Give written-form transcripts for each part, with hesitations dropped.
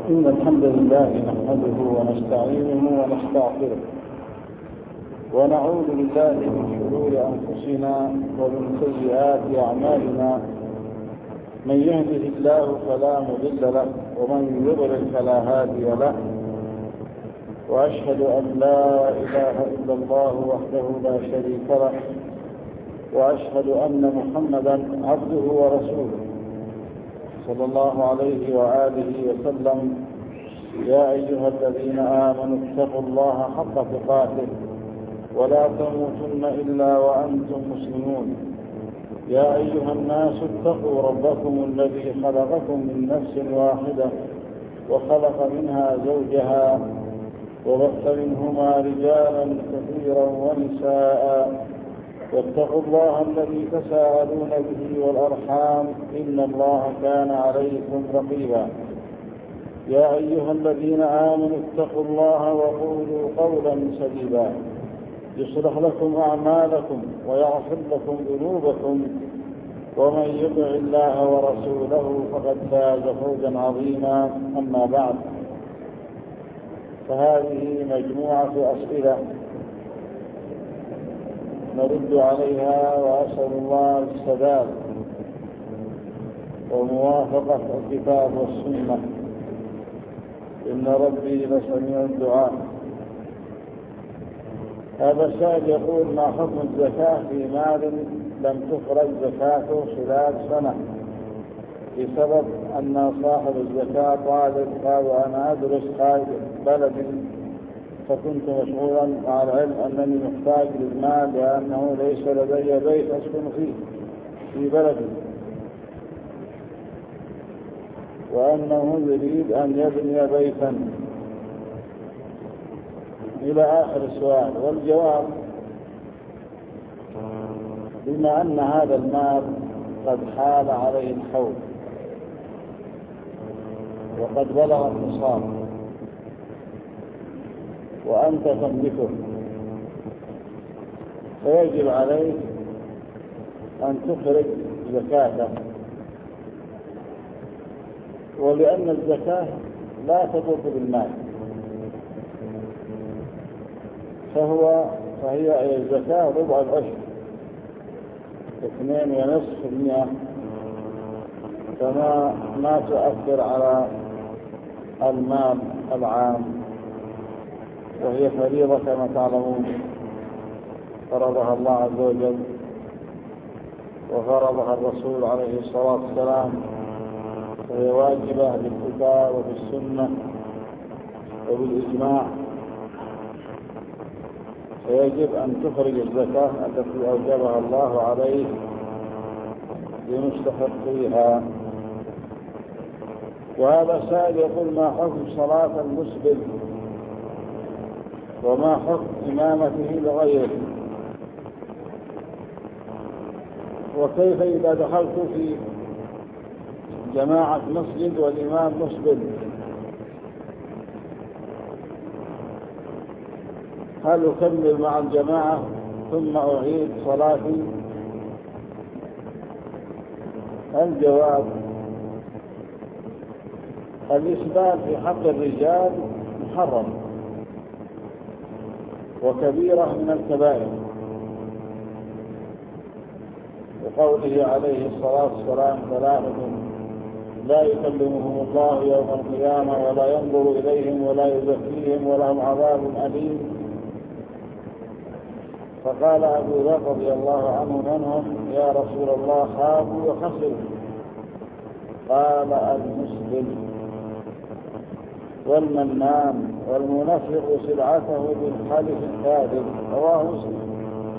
إن الحمد لله نحمده ونستعينه ونستغفره ونعوذ بالله من شرور أنفسنا ومن سيئات أعمالنا. من يهده الله فلا مضل له ومن يضلل فلا هادي له، وأشهد أن لا إله إلا الله وحده لا شريك له، وأشهد أن محمدا عبده ورسوله صلى الله عليه وآله وسلم. يا أيها الذين آمنوا اتقوا الله حق تقاته ولا تموتن إلا وأنتم مسلمون. يا أيها الناس اتقوا ربكم الذي خلقكم من نفس واحدة وخلق منها زوجها وبث منهما رجالا كثيرا ونساء، واتقوا الله الذي تساءلون به والأرحام إن الله كان عليكم رقيبا. يا أيها الذين آمنوا اتقوا الله وقولوا قولا سديدا يصلح لكم أعمالكم ويغفر لكم ذنوبكم، ومن يطع الله ورسوله فقد فاز فوزا عظيما. أما بعد، فهذه مجموعة أسئلة نرد عليها، وأسأل الله السداد وموافقة الكتاب والسنة، إن ربي لسميع الدعاء. هذا السائل يقول: ما حكم الزكاة في مال لم تخرج زكاته خلال سنة بسبب أن صاحب الزكاة طالب قال وأنا أدرس خارج بلدي، فكنت مشغولا مع العلم أنني محتاج للمال لأنه ليس لدي بيت أسكن فيه في بلدي، وأنه يريد أن يبني بيتا، إلى آخر السؤال. والجواب: بما أن هذا المال قد حال عليه الحول وقد بلغ النصاب وأنت تملكه، فيجب عليك أن تخرج زكاته. ولأن الزكاة لا تضر بالمال، فهي الزكاة ربع العشر 2.5%، فما تؤثر على المال العام، وهي فريضة كما تعلمون فرضها الله عز وجل وفرضها الرسول عليه الصلاة والسلام، وهي واجبة بالكتاب وبالسنة وبالإجماع، فيجب أن تخرج الزكاة التي أوجبها الله عليه لمستحقيها. وهذا سائل يقول: ما حكم صلاة المسبل وما حكم إمامته لغيره؟ وكيف إذا دخلت في جماعة مسجد والإمام مسبل، هل أكمل مع الجماعة ثم أعيد صلاتي؟ الجواب: الإسبال في حق الرجال محرم وكبيرة من الكبائر، وقوله عليه الصلاة والسلام: ثلاثة لا يكلمهم الله يوم القيامة ولا ينظر إليهم ولا يزكيهم ولهم عذاب أليم. فقال أبو ذر رضي الله عنه: من هم يا رسول الله؟ خابوا وخسروا. قال: المسبل والمنان والمنفق سلعته بالحلف الكاذب. رواه مسلم.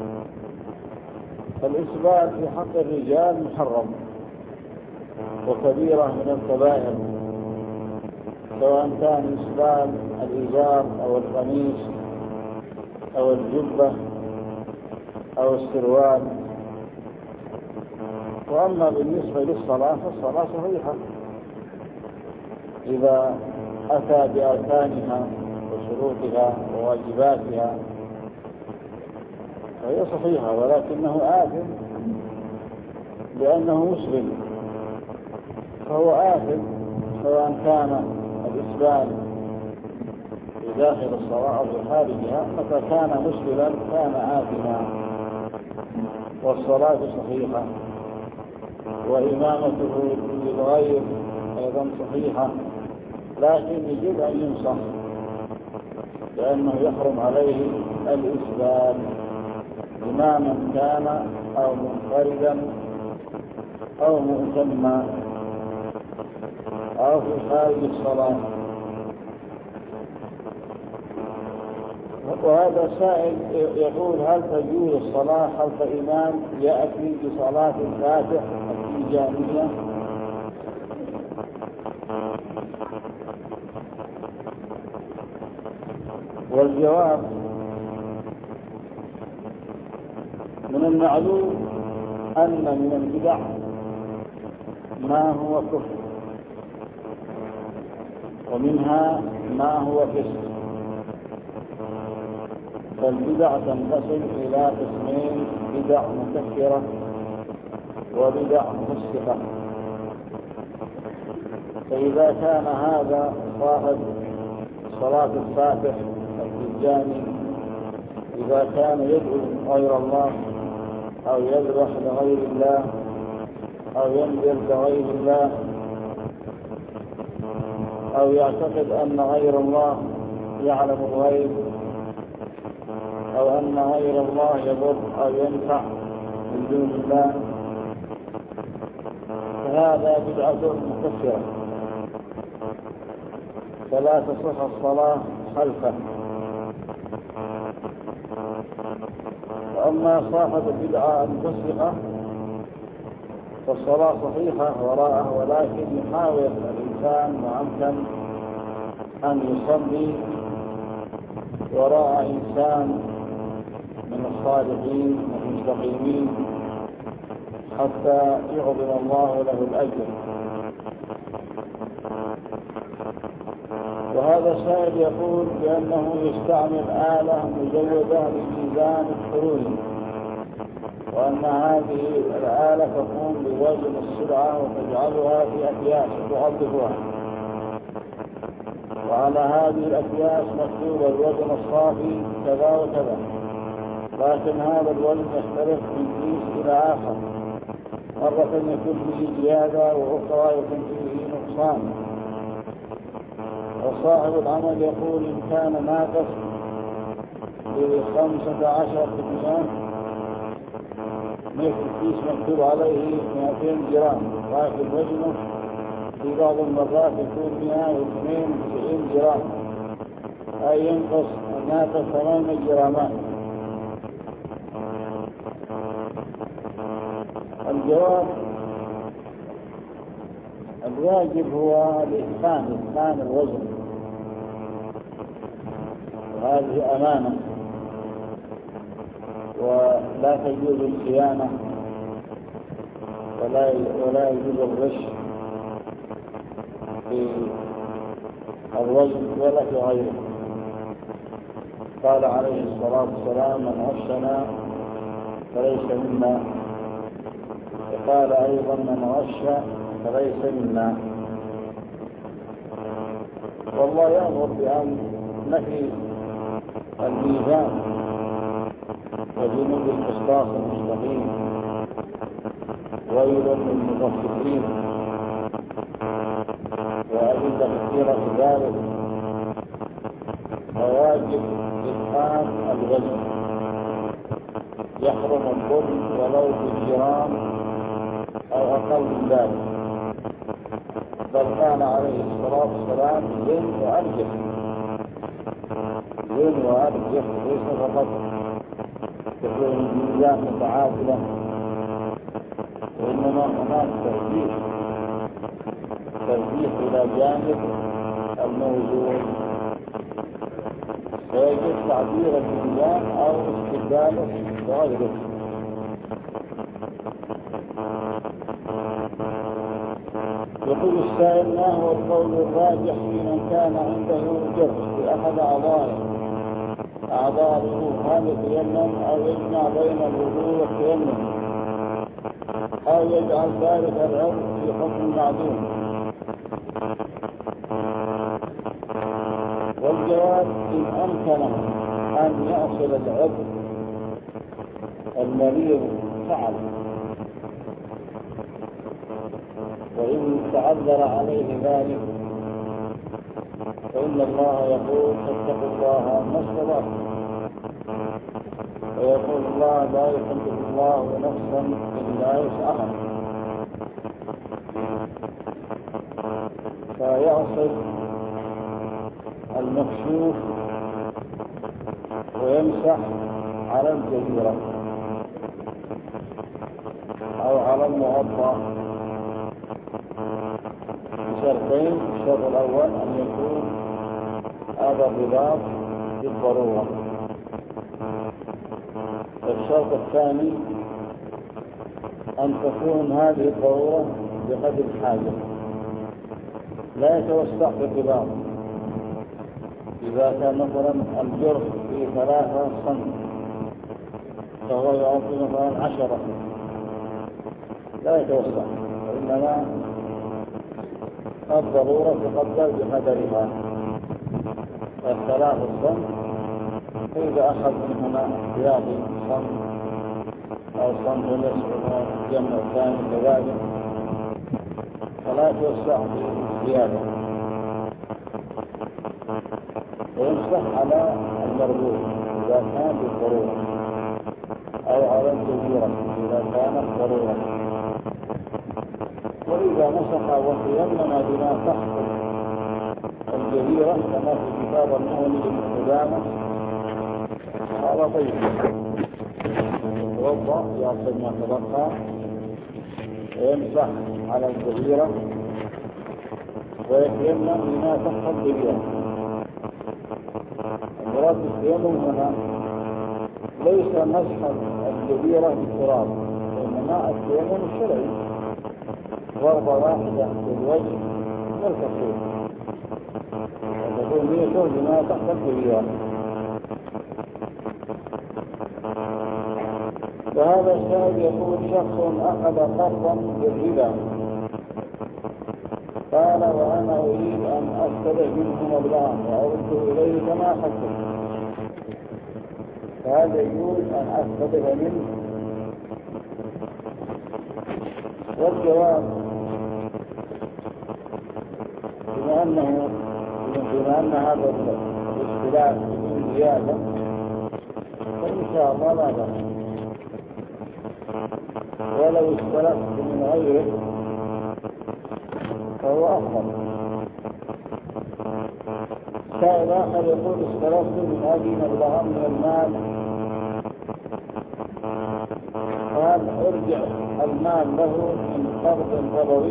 فالإسبال في حق الرجال محرم وكبيرة من الكبائر، سواء كان إسبال الإزار أو القميص أو الجبة أو السروال. وأما بالنسبة للصلاة فالصلاة صحيحة إذا أتى بأركانها وشروطها وواجباتها، فهي صحيحة، ولكنه آثم لأنه مسلم، فهو آثم سواء كان الإسبال في داخل الصلاة أو في خارجها، متى كان مسبلا كان آثما، والصلاة صحيحة، وإمامته للغير أيضا صحيحة، لكن يجب أن ينصح لأنه يحرم عليه الإسبال إماما كان أو منفردا أو مؤتما أو في خارج الصلاة. وهذا سائل يقول: هل تجوز الصلاة خلف إمام يأتي بصلاة الفاتح التيجانية؟ والجواب: من المعلوم أن من البدع ما هو كفر، ومنها ما هو فسق. فالبدع تنقسم إلى قسمين: بدع مكفرة وبدع مفسقة. فإذا كان هذا صاحب صلاة الفاتح التيجاني إذا كان يدعو غير الله أو يذبح لغير الله أو ينذر لغير الله أو يعتقد أن غير الله يعلم الغيب أو أن غير الله يضر أو ينفع من دون الله، فهذا بدعة مكفرة فلا تصح الصلاة خلفه. وأما صاحب البدعة المفسقة فالصلاة صحيحة وراءه، ولكن يحاول الإنسان وأمكن أن يصلي وراء إنسان من الصالحين المستقيمين حتى يعظم الله له الأجر. وهذا السائل يقول بأنه يستعمل آلة مزودة بميزان الحروي، وأن هذه الآلة تقوم بوزن السلعة وتجعلها في أكياس تعظفها، وعلى هذه الأكياس مكتوب الوزن الصافي كذا وكذا، لكن هذا الوزن يختلف من كيس إلى آخر، مرة يكون فيه زيادة وأخرى يكون فيه نقصان. وصاحب العمل يقول إن كان ناقص ب15%، مثل كيس مكتوب عليه 200 جرام، لكن وزنه في بعض المرات يكون 192 جرام، أي ينقص الناقص 8 جرامات. الجواب: الواجب هو إتقان الوزن، وهذه أمانة، ولا تجوز الخيانة ولا يجوز الغش في الوزن ولا في غيره. قال عليه الصلاة والسلام: من غشنا فليس منا. وقال أيضا: من غش فليس منا. والله يأمر بأن نفي الميزان وجنوب القسطاس المستقيم، ويل للمطففين، وأدلة كثيرة في ذلك. فواجب إتقان الوزن، يحرم الظلم ولو بالجرام أو أقل من ذلك. بل كان عليه الصلاة والسلام زين وأرجح ليس فقط تكون الميزان متعادلة، وإنما هناك ترجيح إلى جانب الموضوع، فيجب تعبير الميزان أو استبداله وغيره. يقول السائل: ما هو القول الراجح في من كان عنده جرح في أحد أعضاء الوضوء؟ هل يتيمم أو يجمع بين الوضوء والتيمم أو يجعل ذلك العضو في حكم معدوم؟ أمكنه أن يصل العضو المريض فعل، وإن تعذر عليه ذلك فإن الله يقول فاتقوا الله ما استطعتم، ويقول الله لا يكلف الله نفسا إلا وسعها. فيعصب المكشوف ويمسح على الجزيرة أو على المغطى بشرطين: الشرط الأول أن يكون هذا الرباط بالضرورة، والشرط الثاني أن تكون هذه الضرورة بقدر الحاجة، لا يتوسع بالرباط. إذا كان مثلا الجرح في 3 سم فهو يعطي مثلا 10، لا يتوسع، وإنما الضرورة تقدر بقدرها. 3 سم، فإذا أخذ من هنا احتياطي سم أو سم ونصف الجمع الثاني كذلك فلا يتوسع بزيادة، ويمسح على المربوط إذا كان بالضرورة أو على الجزيرة إذا كانت ضرورة. وإذا مسح وتيمم بما تحت الجزيرة كما في كتاب المغني للقدامى هذا طيب، يتوضأ يصل ما تبقى ويمسح على الجزيرة ويتيمم بما تحت الجزيرة. المراد بالتيمم هنا ليس مسح الجزيرة بالتراب، وإنما التيمم الشرعي ضربة واحدة في الوجه والكفين، وتكون نيته بما تحت الجزيرة. وهذا الشاهد يقول: شخص أخذ قرضا بالربا قال: وأنا أريد أن أستلف منه مبلغا وأرده إليه كما أخذته، فهذا يقول أن أستلف منه. والجواب بما أن هذا الاختلاف من زيادة فإن شاء الله لا بأس، ولو استلفت من غيره فهو أفضل. سائل آخر يقول: استلفت من أبي مبلغا من المال، فهل أرجع المال له من قرض ربوي؟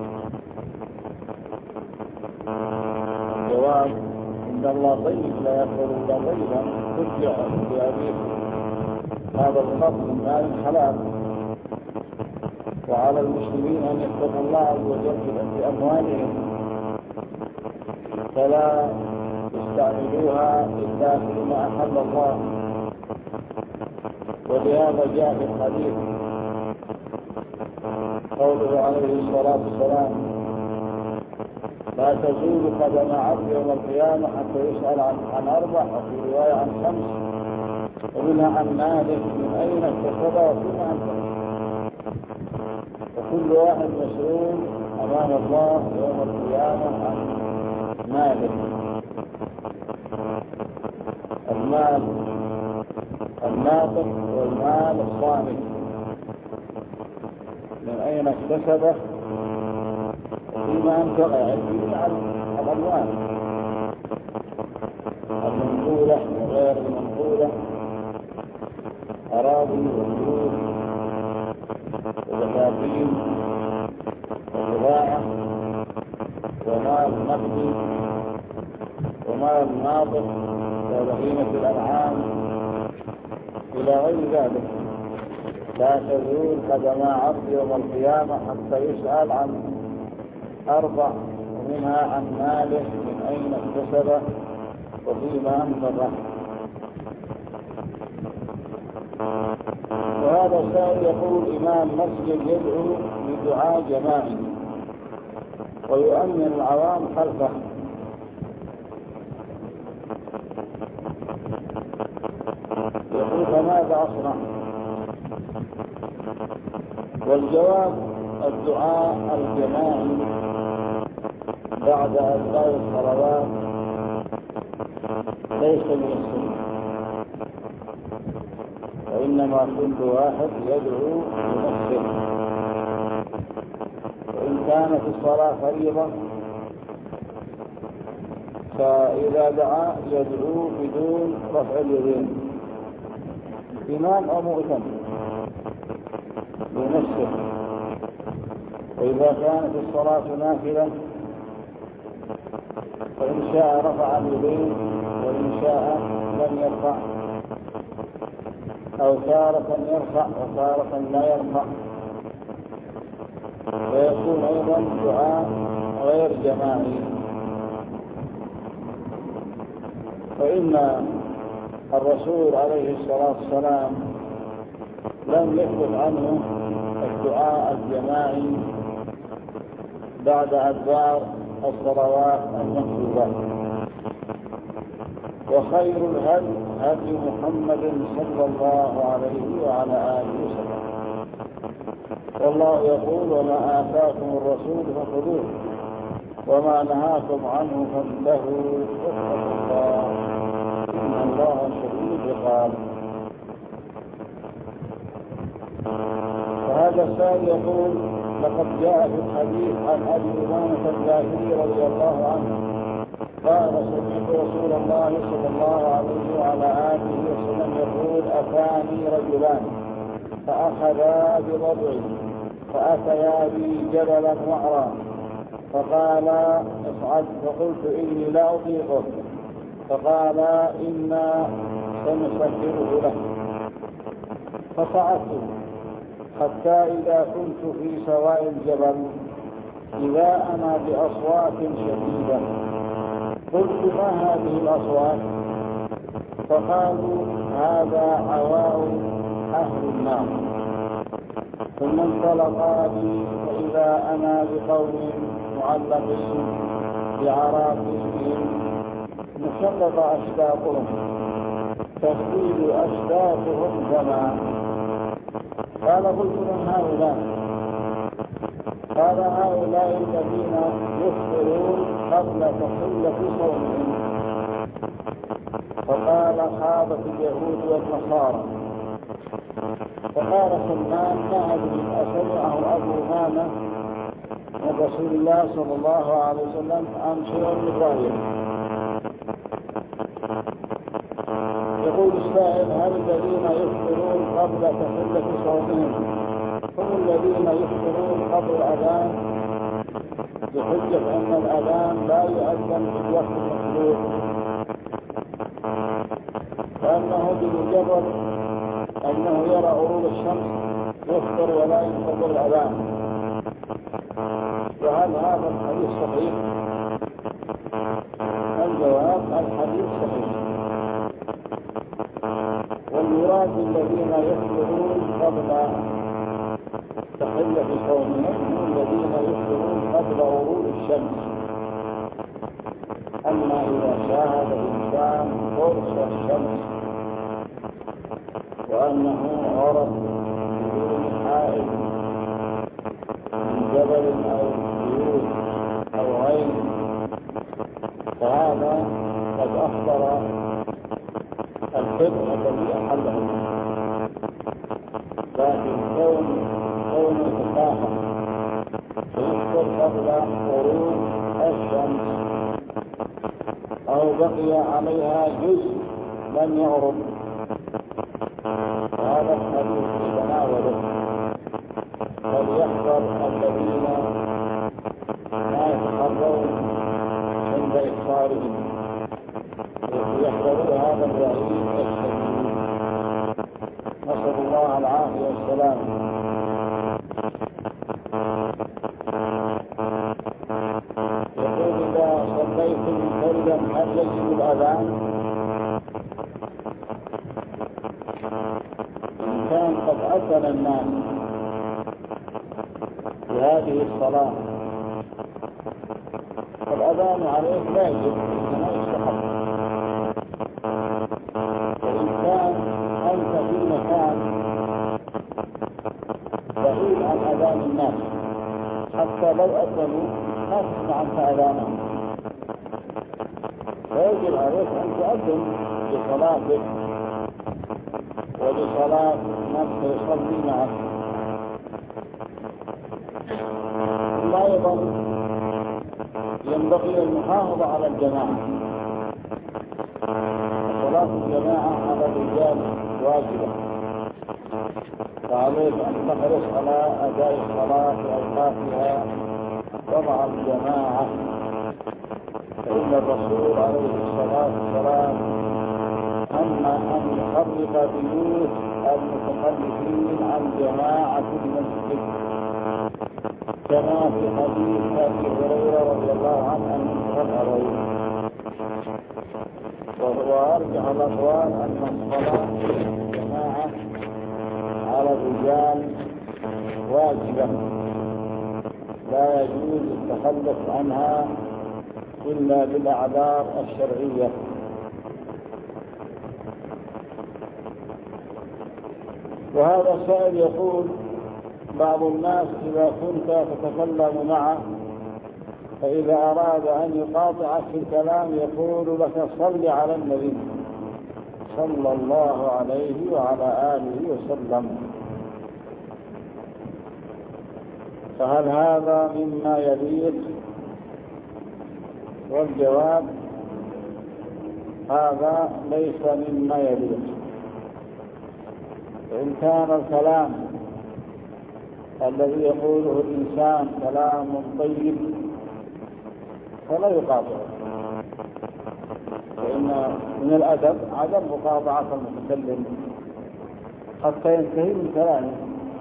الجواب: إن الله طيب لا يقبل إلا طيبا، ترجع لأبيك هذا القرض من مال حلال. وعلى المسلمين أن يتقوا الله عز وجل بأموالهم فلا يستعملوها إلا فيما أحل الله. ولهذا جاء في الحديث قوله عليه الصلاة والسلام: لا تزول قدم عبد يوم القيامة حتى يسأل عن 4، وفي رواية عن 5، ومنها عن مالك من أين اكتسب وفيما أنفق. وكل واحد مسؤول أمام الله يوم القيامة عن ماله. المال الناطق والمال الصامت، من أين اكتسبه وفيما أنفق، يعني على الأموال المنقولة وغير المنقولة، أراضي وبيوت وبساتين وبضاعة ومال نقدي ومال ناطق وبهيمة الأنعام إلى غير ذلك. لا تزول قدم عبد يوم القيامة حتى يسأل عن 4، ومنها عن ماله من أين اكتسبه وفيما أنفقه. وهذا السائل يقول: إمام مسجد يدعو بدعاء جماعي ويؤمن العوام خلفه، ماذا أصنع؟ والجواب الدعاء الجماعي بعد أداء الصلوات ليس من السنة، وإنما كل واحد يدعو لنفسه. وإن كانت الصلاة فريضة فإذا دعا يدعو بدون رفع اليدين، إمام أو مؤتم لنفسه. وإذا كانت الصلاة نافلة فإن شاء رفع اليدين وإن شاء لم يرفع، أو تارة يرفع وتارة لا يرفع، ويكون أيضا دعاء غير جماعي. فإن الرسول عليه الصلاة والسلام لم يثبت عنه الدعاء الجماعي بعد أدبار الصلوات المكتوبات. وخير الهدي هدي محمد صلى الله عليه وعلى آله وسلم. والله يقول: وما آتاكم الرسول فخذوه وما نهاكم عنه فانتهوا واتقوا الله إن الله شديد العقاب. وهذا السائل يقول: لقد جاء في الحديث عن أبي أمامة الباهلي رضي الله عنه قال: سمعت رسول الله صلى الله عليه وعلى آله وسلم يقول: أتاني رجلان فأخذا بضبعي فأتيا بي جبلا وعرا فقال: اصعد. فقلت: إني لا أطيقه. فقال: إنا سنسخره له. فصعدت حتى إذا كنت في سواء الجبل إذا أنا بأصوات شديدة. قلت: ما هذه الأصوات؟ فقالوا: هذا عواء أهل النار. ثم انطلقا بي فإذا أنا بقوم معلقين بعراقيهم مشقق أشداقهم تهديد أشداقهم دما. قال: قلت: من هؤلاء؟ قال: هؤلاء الذين يفطرون قبل تحلة صومهم. فقال: خابت اليهود والنصارى. فقال سلمان: ما أدري أسمعه أبو أمامة من رسول الله صلى الله عليه وسلم أم شيء من ظاهره. يقول السائل: هل الذين يفطرون قبل تحلة صومهم هم الذين يفطرون قبل الأذان بحجة أن الأذان لا يؤذن في الوقت المطلوب، وأنه بمجرد أنه يرى غروب الشمس يفطر ولا ينتظر الأذان؟ وهل هذا الحديث صحيح؟ الجواب: الحديث صحيح. والمراد الذين يفطرون قبل تحلة صومهم هم الذين يفطرون قبل غروب الشمس. أما إذا شاهد الإنسان قرص الشمس وأنه غرب بدون حائل من جبل أو بيوت أو غير، فهذا قد أخبر الفطر الذي أحله. لكن كون التفاحة يفطر قبل غروب الشمس أو بقي عليها جزء لم يغرب، هذا الحديث يتناوله. فليحذر الذين لا يتحرون عند إفطارهم، يحذروا هذا الوعيد الشديد. نسأل الله العافية والسلام. يقول: إذا صليتم منفردا هل يجب الأذان؟ إن كان قد أذن الناس بهذه الصلاة فالأذان عليه لا يجب، إنما يستحق. وإن كان أنت في الناس حتى لو أذنوا ما تسمع أنت أذانهم، فيجب عليك أن تؤذن لصلاتك ولصلاة من يصلي معك. ثم أيضا ينبغي المحافظة على الجماعة، صلاة الجماعة على الرجال واجبة، فعليك أن تحرص على أداء الصلاة في أوقاتها ومع الجماعة، فإن الرسول عليه الصلاة والسلام أما أن يحرق بيوت المتخلفين عن جماعة المسجد، كما في حديث أبي هريرة رضي الله عنه أنه الأبوين. وهو أرجح الأقوال أن الصلاة الجماعة على الرجال واجبة، لا يجوز التخلف عنها إلا بالأعذار الشرعية. وهذا السائل يقول: بعض الناس إذا كنت تتكلم معه فإذا أراد أن يقاطعك في الكلام يقول لك: صل على النبي صلى الله عليه وعلى آله وسلم، فهل هذا مما يليق؟ والجواب: هذا ليس مما يليق. إن كان الكلام الذي يقوله الإنسان كلام طيب فلا يقاطعه، فإن من الأدب عدم مقاطعة المتكلم حتى ينتهي من كلامه،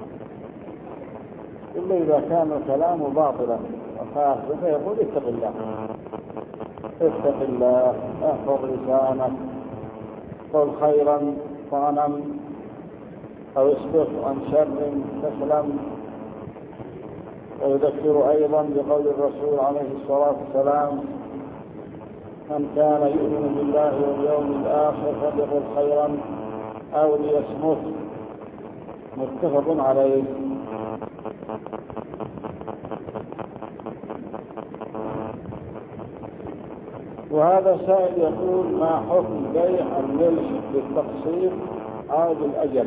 إلا إذا كان الكلام باطلا وفاسدا فيقول: اتق الله اتق الله، احفظ لسانك، قل خيرا فانم، أو اسكت عن شر تسلم. ويذكر أيضا بقول الرسول عليه الصلاة والسلام: من كان يؤمن بالله واليوم الآخر فليقل خيرا أو ليصمت، متفق عليه. وهذا سائل يقول: ما حكم بيع الملح بالتقسيط أو بالأجل؟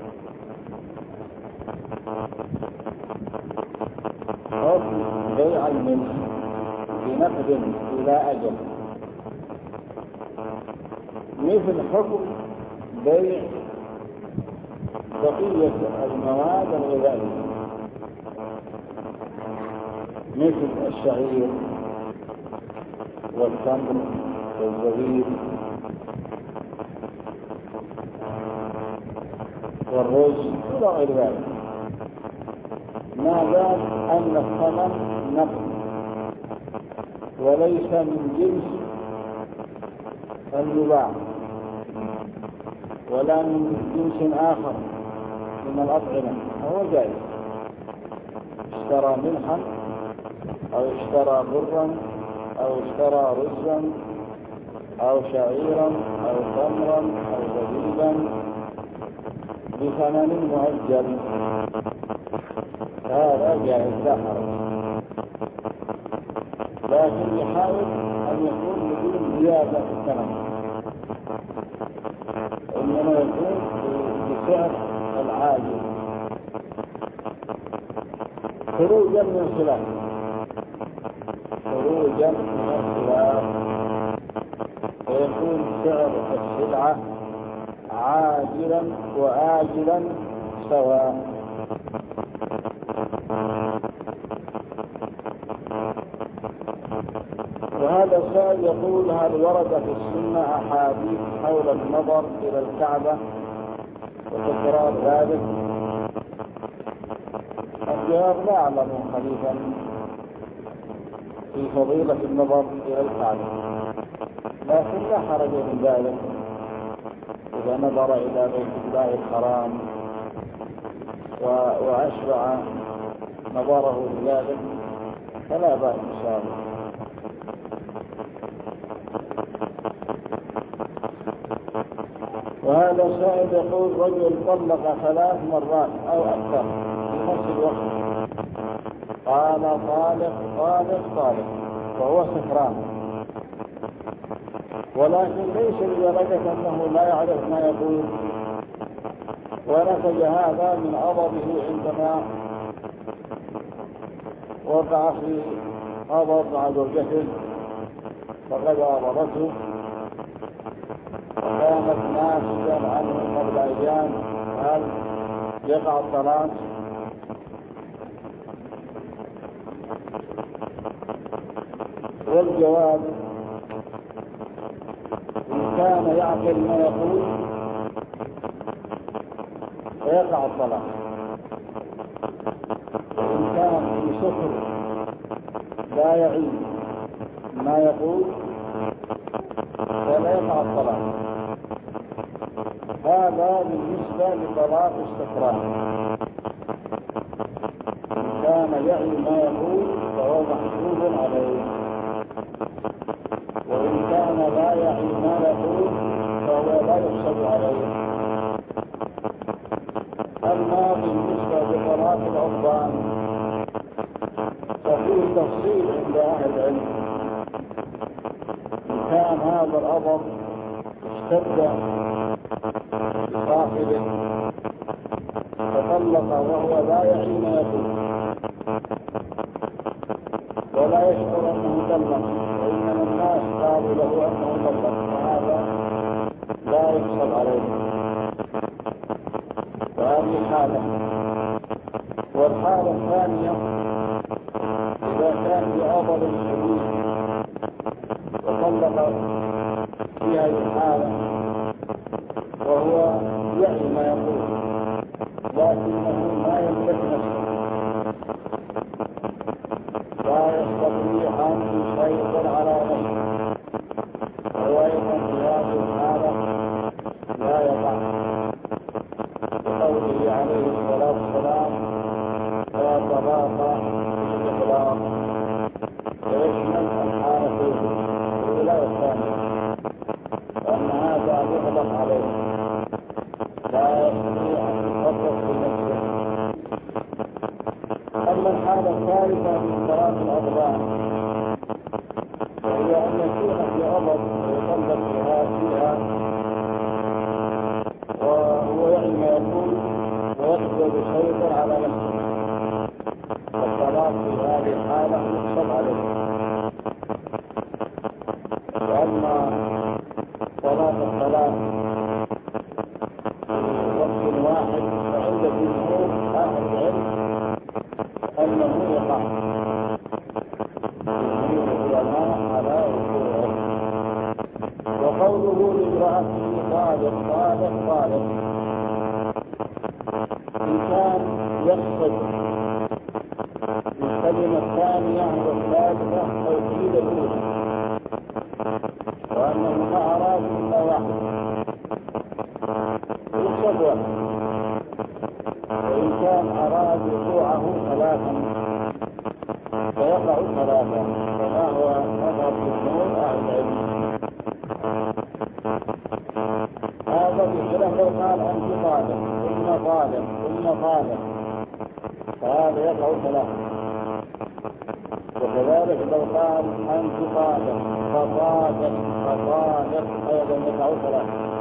حكم بيع الملح بنقد إلى أجل مثل حكم بيع بقية المواد الغذائية مثل الشعير والتمر والزبيب والرز إلى غير ذلك، ما دام أن الثمن نقد وليس من جنس المباح ولا من جنس آخر من الأطعمة، هو جائز. اشترى ملحا أو اشترى برا أو اشترى رزا أو شعيرا أو تمرا أو زبيبا بثمن مؤجل، هذا جائز لا حرج، لكن يحاول أن يكون بدون زيادة في الثمن، إنما يكون بسعر العاجل خروجا من الخلاف، ويكون سعر السلعة عاجلا وآجلا سواء. وهذا السائل يقول: هل ورد في السنة أحاديث حول النظر إلى الكعبة وتكرار ذلك؟ الجواب: لا أعلم حديثا في فضيلة النظر إلى الكعبة، لكن لا حرج من ذلك إذا نظر إلى بيت الله الحرام وأشبع نظره لذلك فلا بأس إن شاء الله. وهذا سائل يقول: رجل طلق 3 مرات أو أكثر في نفس الوقت، قال طالق طالق طالق وهو سكران، ولكن ليس لدرجة أنه لا يعرف ما يقول، ونتج هذا من غضبه عندما وقع في غضب مع زوجته فقد غضبته، وكانت ناشئا عنه قبل أيام هل يقع الطلاق. والجواب إن كان يعقل ما يقول فيقع الطلاق، وإن كان في سكر لا يعلم ما يقول فلا يقع الطلاق. هذا بالنسبة لطلاق السكران، إن كان يعلم ما يقول فهو محسوب عليه، وإن كان لا يعلم ما يقول فهو لا يحسب عليه. أما بالنسبة لطلاق العضبان ففيه تفصيل عند أهل العلم. إن كان هذا الأمر اشتد بصاحبه فطلق وهو لا يعلم ما يقول ولا يشعر أنه طلق، وإنما الناس قالوا له أنه طلق، فهذا لا يحسب عليه. وهذه حالة. والحالة الثانية إذا كان بأمر شديد وطلق في هذه الحالة وهو يعلم ما يقول لكنه ما يملك نفسه، لا يستطيع أن يسيطر على نفسه، وهو أيضا في هذه الحالة لا يقع، بقوله عليه الصلاة والسلام لا طلاق بالاطلاق، ويشمل الحالة الأولى والثانية، وأن هذا يغلق عليه لا يستطيع أن يفرط في نفسه. أما الحالة الثالثة من طلاق الأضرار وهي أن يكون في غضب ويطلق فيها وهو يعلم ما يقول ويقدر يسيطر على نفسه، والطلاق في هذه الحالة يحصل عليه. وأما طلاق الطلاق وقت واحد فعند جمهور أهل العلم أنه يقع، جمهور العلماء على وقوعه. وقوله لامرأته طالق طالق طالق إن كان يقصد الكلمة الثانية والثالثة توكيد الأولى، وأنه ما أراد إلا واحد يقصد واحد، وإن كان أراد وقوعه ثلاثا فيقع ثلاثا، وما هو مذهب جمهور أهل العلم. هذا بخلاف لو قال أنت طالق ثم طالق ثم طالق فهذا يقع ثلاثا، وكذلك لو قال أنت طالق فطالق فطالق أيضا يقع ثلاثا،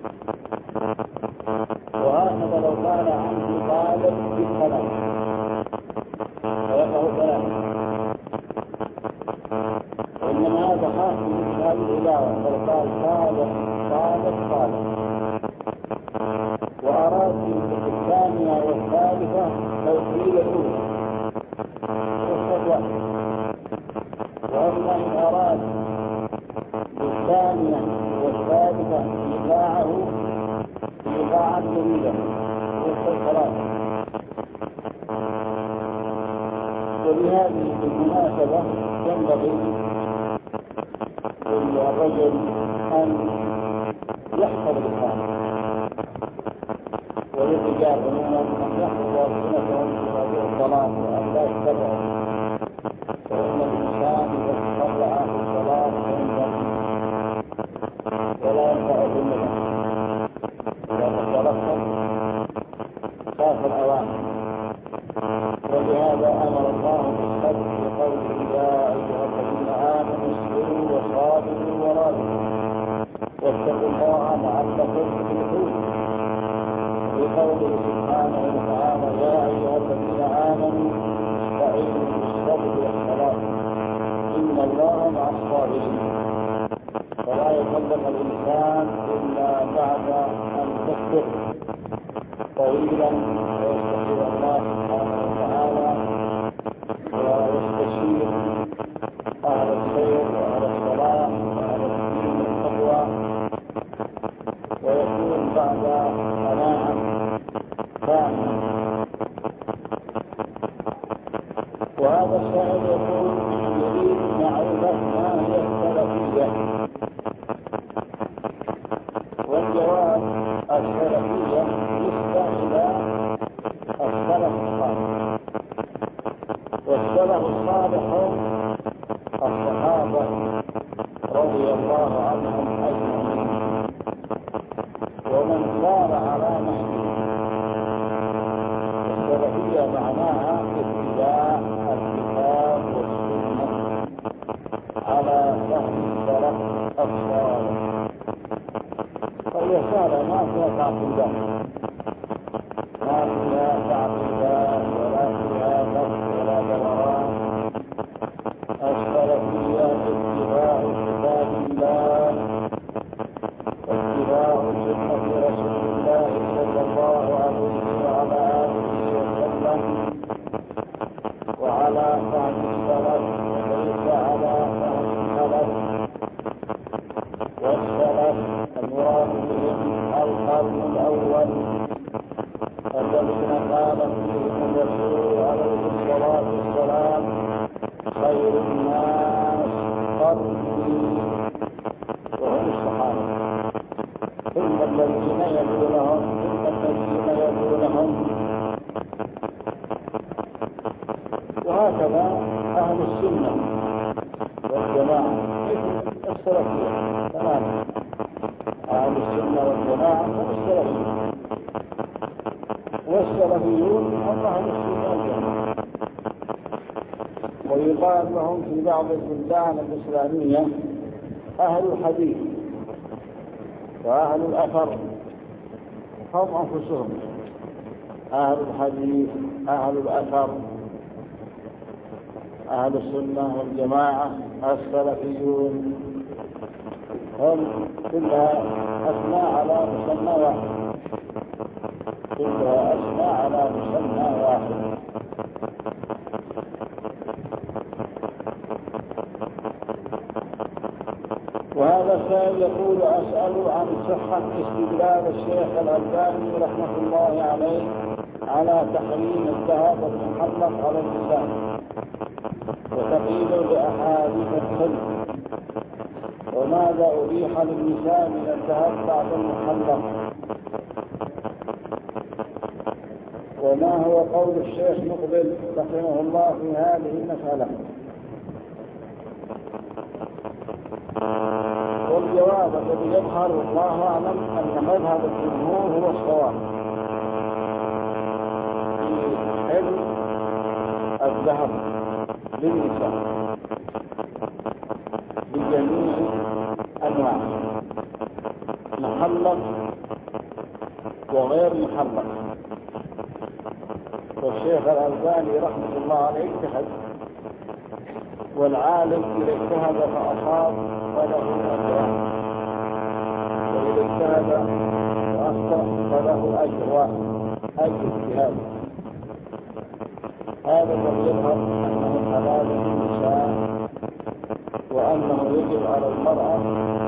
وهكذا لو قال أنت طالق بالثلاث فيقع ثلاثا. وإنما هذا خاص من هذه الإجابة، لو قال طالق طالق طالق وأراد في الثانية والثالثة توكيد الأولى يقصد واحد. وأما إن أراد بالثانية والثالثة إيقاعه إيقاعا جديدا يقصد ثلاثة. وبهذه المناسبة ينبغي للرجل أن يحفظ لسانه وللرجال عموما أن يحفظوا ألسنتهم في هذه الصلاة وأن لا يتبعوا، فإن الإنسان إذا تطلع في الصلاة ولا ينفع ذنبه إذا تتلقى خاف الأوامر. ولهذا واتقوا الله لعلكم تفلحون. بقوله سبحانه وتعالى يا أيها الذين آمنوا استعينوا بالصبر والصلاة إن الله مع الصابرين. فلا يكلف الإنسان إلا بعد أن يكبر طويلا ويستغفر الله سبحانه وتعالى ويستشير أهل الخير وأهل الصلاح وأهل الدين والتقوى، ويكون بعد قناعة تامة. وهذا السائل يقول يريد معرفة ما هي السلفية، والجواب السلفية نسبة إلى السلف الصالح، والسلف الصالح الصحابة رضي الله عنهم أجمعين ومن سار على نهجهم. السلفية معناها اتباع الكتاب والسنة على فهم السلف الصالح. فهي سهلة ما فيها تعقيدات، ما فيها تعقيدات ولا فيها نفس ولا دوران. السلفية اتباع كتاب الله واتباع سنة رسول الله صلى الله عليه وعلى آله وسلم وعلى فهم السلف وليس على فهم الخلف. والسلف المراد بهم القرن الأول الذين قال فيهم الرسول عليه الصلاة والسلام خير الناس قرني، وهم الصحابة، ثم الذين يلونهم وهكذا أهل السنة والجماعة مثل السلفية تماما. أهل السنة والجماعة هم السلفية، والسلفيون هم أهل السنة والجماعة. ويقال لهم في بعض البلدان الإسلامية أهل الحديث وأهل الأثر، هم أنفسهم أهل الحديث أهل الأثر. أهل السنة والجماعة السلفيون هم كلها أسماء على مسمى واحد، كلها أسماء على مسمى واحد. وهذا السائل يقول أسأل عن صحة استدلال الشيخ الألباني رحمه الله عليه على تحريم الذهب المحلق على النساء وتقييد لأحاديث الخلق، وماذا أبيح للنساء من الذهب بعد المحلق، وما هو قول الشيخ مقبل رحمه الله في هذه المسألة. والجواب الذي يظهر والله أعلم أن مذهب الجمهور هو الصواب في حل الذهب للنساء بجميع أنواعه، محلق وغير محلق. والشيخ الألباني رحمه الله عليه اجتهد، والعالم إذا اجتهد فأصاب فله الأجر، وإذا اجتهد فأخطأ فله أجر اجتهاد. هذا الذي يظهر أنه حلال للنساء، وأنه يجب على المرأة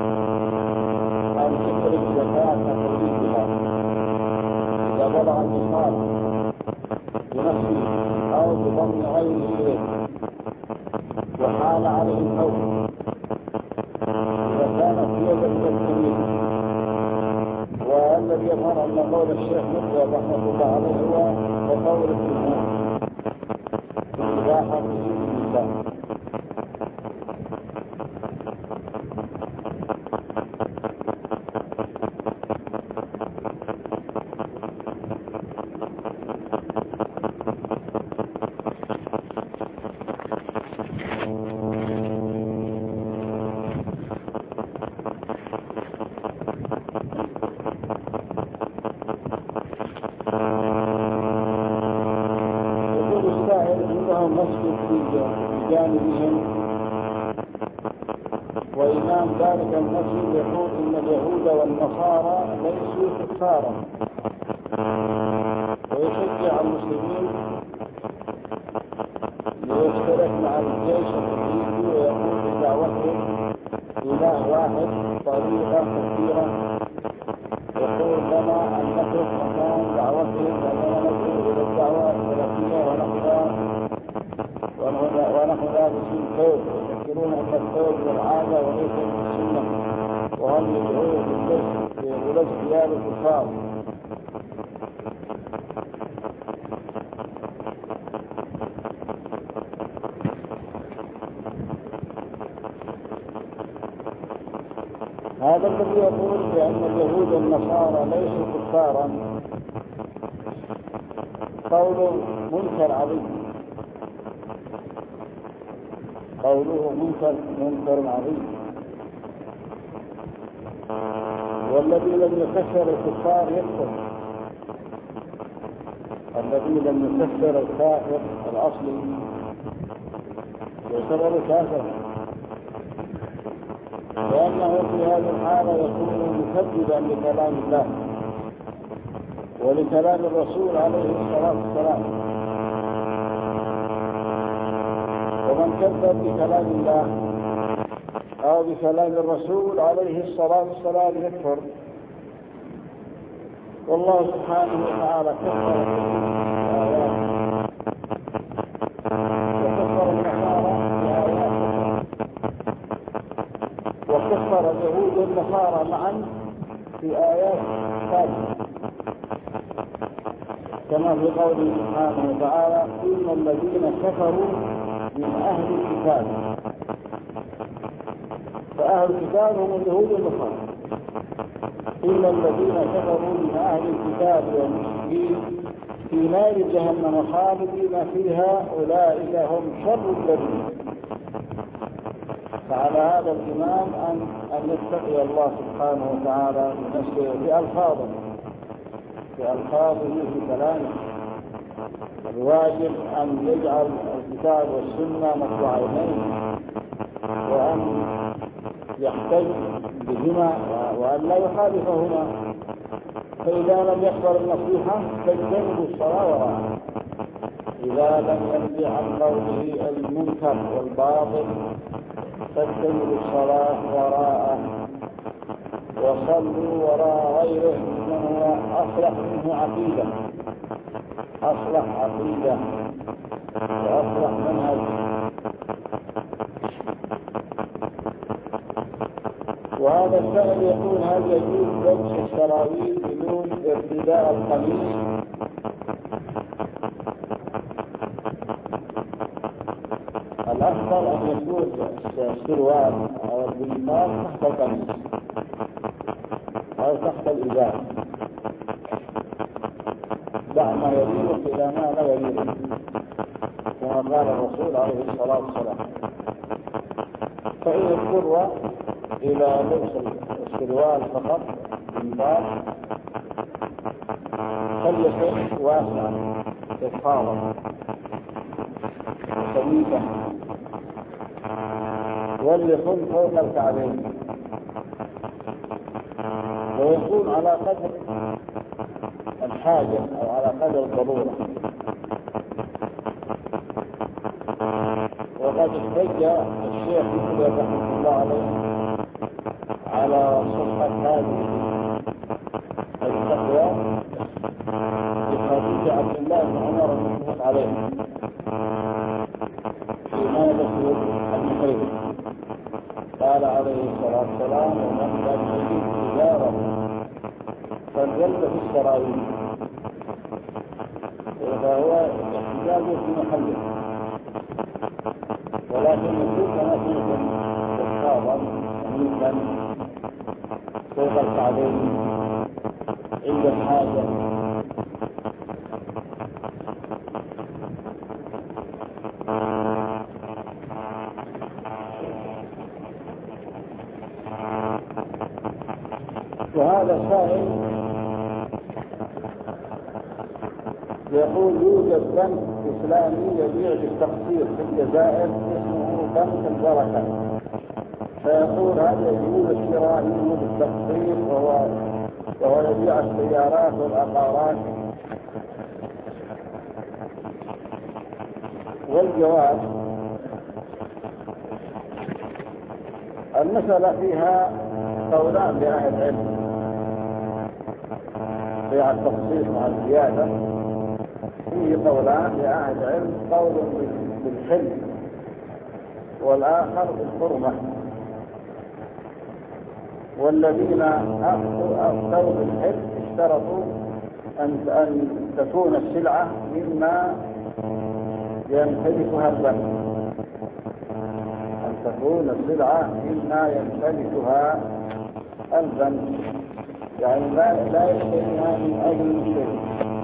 أن تخرج زكاة تريدها إذا بلغ النصاب بنفسه أو بضم غيره إليه وحال عليه الحول، إذا كانت يد التمييز. والذي يظهر أن قول الشيخ مقبل رحمه الله عليه هو وقول الجمهور بإباحة النساء. وإمام ذلك المسجد يقول إن اليهود والنصارى ليسوا كفارا، ويشجع المسلمين ليشترك مع الجيش الإنجليزي ويقول بدعوتهم إله واحد طريقة كثيرة. يقول لنا أن نترك مكان دعوتهم وأننا ندعو إلى الدعوة السلفية ونحن لابسين ثوب، يفكرون أن الثوب بالعادة وليس بالسنة، وهم يدعون بلبس ثياب الكفار. هذا الذي يقول بأن اليهود والنصارى ليسوا كفارا قوله منكر عظيم، قوله منكر عظيم. والذي لم يكفر الكفار يكفر، الذي لم يكفر الكافر الأصلي يعتبر كافر، لأنه في هذه الحالة يكون مكذبا لكلام الله ولكلام الرسول عليه الصلاة والسلام. ومن كذب بكلام الله أو بكلام الرسول عليه الصلاة والسلام يكفر. والله سبحانه وتعالى كفر الآيات وكفر النصارى بآيات وكفر اليهود والنصارى معا في آيات ثابتة، كما في قوله سبحانه وتعالى إن الذين كفروا من أهل الكتاب، فأهل الكتاب هم اليهود والنصارى. إن الذين كفروا من أهل الكتاب والمشركين في نار جهنم خالدين فيها أولئك هم شر البرية. فعلى هذا الإمام أن يتقي الله سبحانه وتعالى بنفسه بألفاظه في كلامه. الواجب أن يجعل الكتاب والسنة نصب عينيه، وأن يحتج بهما وأن لا يخالفهما. فإذا لم يقبل النصيحة فاجتنبوا الصلاة وراءه، إذا لم ينزل عن قوله المنكر والباطل فاجتنبوا الصلاة وراءه وصلوا وراء غيره إنه أصلح منه عقيدة، أصلح عقيدة وأصلح منهج. وهذا السائل يقول هل يجوز لبس السراويل بدون ارتداء القميص؟ الأفضل أن يكون السروال أو البنطال تحت القميص أو تحت الإزار، دع ما يليق إلى ما لا يليق، كما قال الرسول عليه الصلاة والسلام. فإن اضطر إلى لبس السروال فقط بنطال فليكن واسعا إفخاذا سميكا، وليكن فوق الكعبين، ويكون على قدر الحاجة أو على قدر الضرورة. وقد احتج الشيخ محمد رحمه الله عليه على صحة هذه التقوى بحديث عبد الله بن عمر المتفق عليه في مالك المحرم، قال عليه الصلاة والسلام ومن لم يجد تجارة فليلبس السراويل، فهو احتجاج في محله، ولكن يكون نصيبا إفخاذا سميكا فوق الكعبين عند الحاجة. وهذا سائل يقول يوجد بنك إسلامي يبيع بالتقسيط في الجزائر اسمه بنك البركة، فيقول الجواد يجوز الشراء منه بالتقسيط وهو يبيع السيارات والعقارات. والجواد المسألة فيها قولان لأهل العلم، بيع التقسيط مع الزيادة فيه قولان لأهل العلم، قول بالحل والآخر بالحرمة. والذين أفتوا بالحل اشترطوا أن تكون السلعة مما يمتلكها البنك، أن تكون السلعة مما يمتلكها البنك، يعني لا يشتريها من أجل شيء.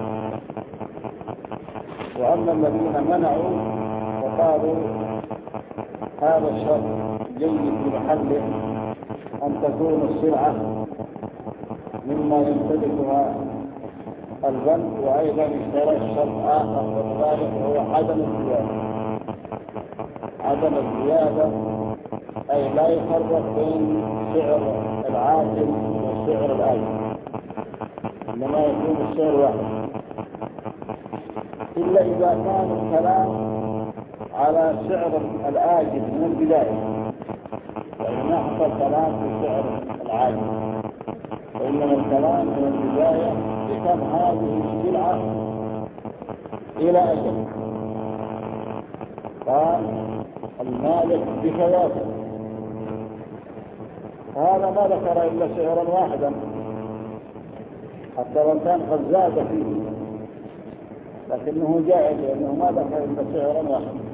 وأما الذين منعوا وقالوا هذا الشرط جيد في محله، أن تكون السلعة مما يمتلكها البنك، وأيضا اشترى الشرط آخر وذلك هو عدم الزيادة. عدم الزيادة أي لا يفرق بين سعر العاجل والسعر الآجل، إنما يكون السعر واحد، إلا إذا كان الكلام على سعر الآجل من البداية، فإن حصل كلام في سعر العاجل، وإنما الكلام من البداية بكم هذه السلعة إلى أجل. قال المالك بفواته، هذا ما ذكر إلا سعرا واحدا حتى لو كان قد زاد فيه، لكنه جائز لأنه ما ذكر إلا سعرا واحدا.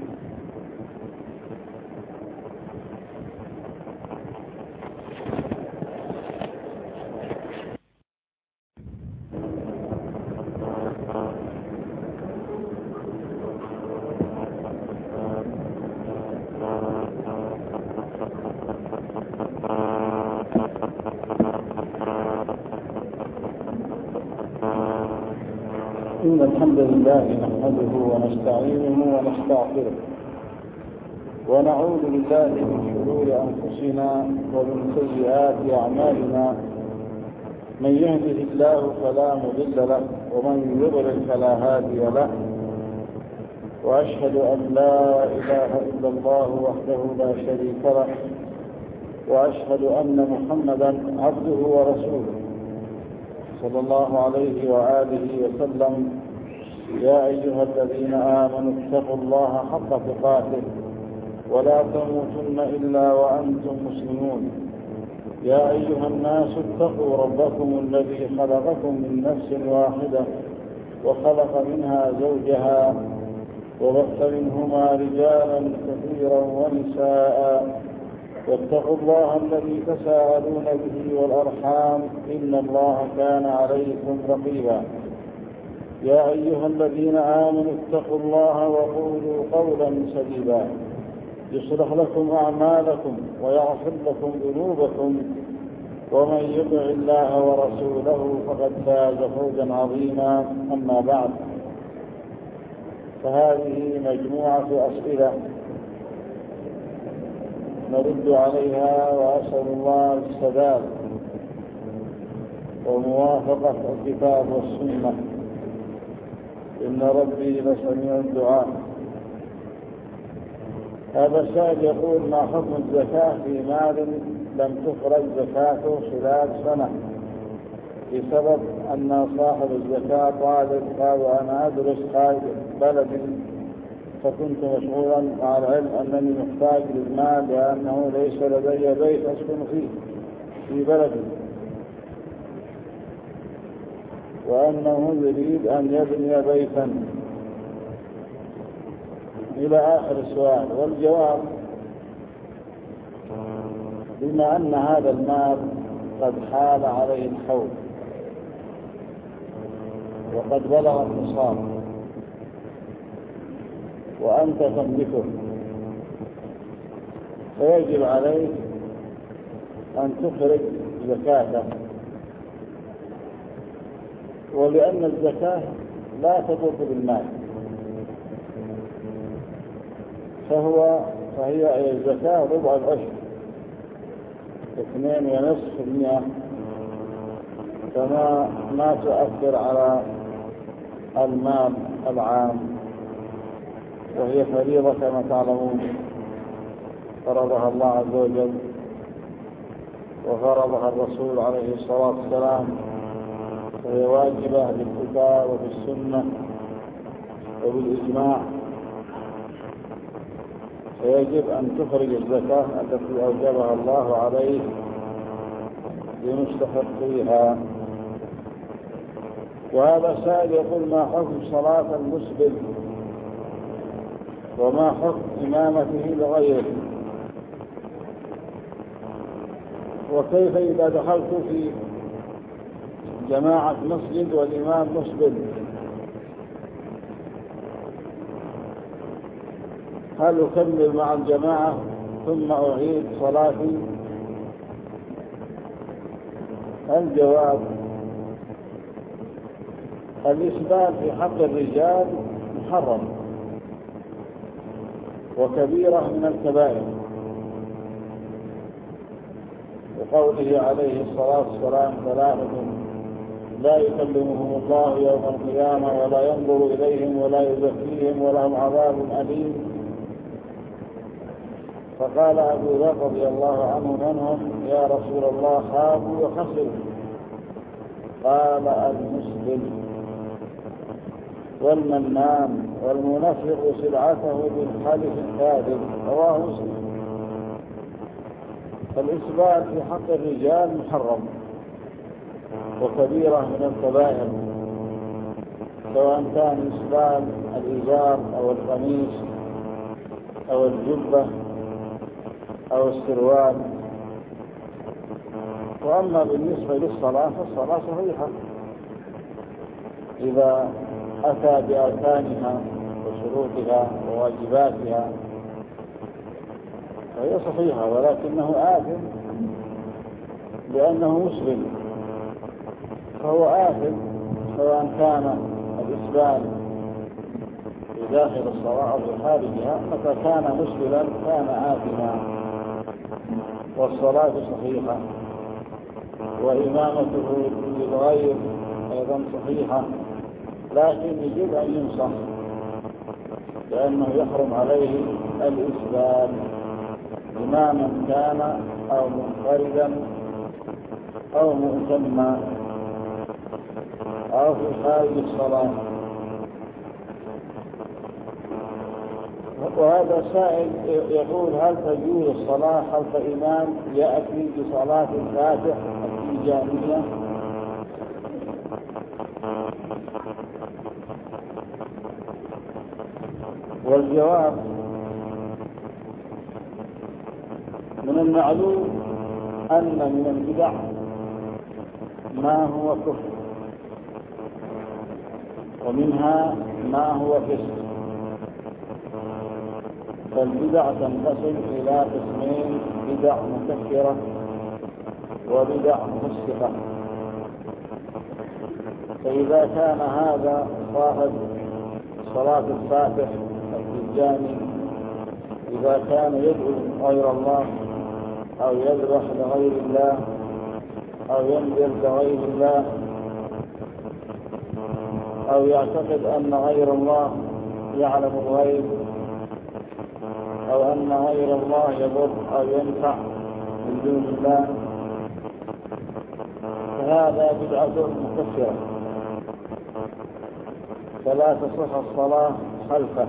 إن الحمد لله نحمده ونستعينه ونستغفره ونعوذ بالله من شرور أنفسنا ومن سيئات أعمالنا، من يهده الله فلا مضل له ومن يضلل فلا هادي له، وأشهد أن لا إله إلا الله وحده لا شريك له، وأشهد أن محمدا عبده ورسوله صلى الله عليه وآله وسلم. يا أيها الذين آمنوا اتقوا الله حق تقاته ولا تموتن إلا وأنتم مسلمون. يا أيها الناس اتقوا ربكم الذي خلقكم من نفس واحدة وخلق منها زوجها وبث منهما رجالا كثيرا ونساء، واتقوا الله الذي تساءلون به والأرحام إن الله كان عليكم رقيبا. يا أيها الذين آمنوا اتقوا الله وقولوا قولا سديدا يصلح لكم أعمالكم ويغفر لكم ذنوبكم، ومن يطع الله ورسوله فقد فاز فوزا عظيما. أما بعد، فهذه مجموعة أسئلة نرد عليها، وأسأل الله السداد وموافقة الكتاب والسنة، إن ربي لسميع الدعاء. هذا السائل يقول: ما حكم الزكاة في مال لم تخرج زكاته خلال سنة بسبب أن صاحب الزكاة طالب قال وأنا أدرس خارج بلدي، فكنت مشغولا مع العلم أنني محتاج للمال لأنه ليس لدي بيت أسكن فيه في بلدي، وأنه يريد أن يبني بيتا، إلى آخر السؤال. والجواب: بما أن هذا المال قد حال عليه الحول وقد بلغ النصاب وأنت تملكه، فيجب عليك أن تخرج زكاته، ولأن الزكاة لا تضر بالمال، فهي الزكاة ربع العشر، 2.5%، فما تؤثر على المال العام، وهي فريضة كما تعلمون فرضها الله عز وجل وفرضها الرسول عليه الصلاة والسلام، وهي واجبة بالكتاب وبالسنة وبالإجماع، فيجب أن تخرج الزكاة التي أوجبها الله عليه لمستحقيها. وهذا سائل يقول: ما حكم صلاة المسبل وما حكم إمامته لغيره؟ وكيف إذا دخلت في جماعة مسجد والإمام مسبل؟ هل أكمل مع الجماعة ثم أعيد صلاتي؟ الجواب: الإسبال في حق الرجال محرم وكبيرة من الكبائر، وقوله عليه الصلاة والسلام: 3 لا يكلمهم الله يوم القيامة ولا ينظر إليهم ولا يزكيهم ولهم عذاب أليم. فقال أبو ذر رضي الله عنه: من هم يا رسول الله؟ خابوا وخسروا. قال: المسبل والمنان والمنفق سلعته بالحلف الكاذب. رواه مسلم. فالإسبال في حق الرجال محرم وكبيرة من الكبائر، سواء كان إسبال الإزار أو القميص أو الجبة أو السروال. وأما بالنسبة للصلاة فالصلاة صحيحة إذا أتى بأركانها وشروطها وواجباتها، فهي صحيحة، ولكنه آثم لأنه مسلم، فهو آثم سواء كان الإسبال في داخل الصلاة أو في خارجها. متى كان مسلما كان آثما، والصلاة صحيحة، وإمامته للغير أيضا صحيحة، لكن يجب أن ينصح لأنه يحرم عليه الإسبال إماما كان أو منفردا أو مؤتما أو في خارج الصلاة. وهذا سائل يقول: هل تجوز الصلاة خلف إمام يأتي بصلاة الفاتح التيجانية؟ والجواب: من المعلوم أن من البدع ما هو كفر، ومنها ما هو فسق. فالبدع تنقسم إلى قسمين: بدع مكفرة وبدع مفسقة. فإذا كان هذا صاحب صلاة الفاتح التيجاني إذا كان يدعو غير الله أو يذبح لغير الله أو ينذر لغير الله أو يعتقد أن غير الله يعلم الغيب أو أن غير الله يضر أو ينفع من دون الله، فهذا بدعة مكفرة فلا تصح الصلاة خلفه.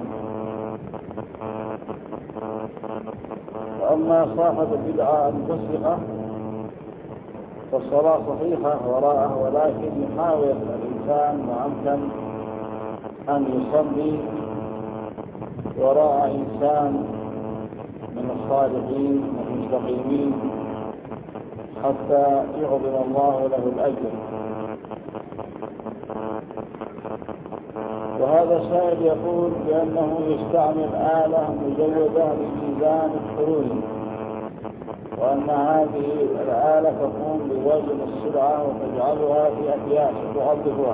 وأما صاحب البدعة المفسقة فالصلاة صحيحة وراءه، ولكن يحاول الإنسان وأمكن أن يصلي وراء إنسان من الصالحين المستقيمين حتى يعظم الله له الأجر. وهذا السائل يقول بأنه يستعمل آلة مجودة لميزان الحروف، وأن هذه الآلة تقوم بوزن السلعة وتجعلها في أكياس تعظفها،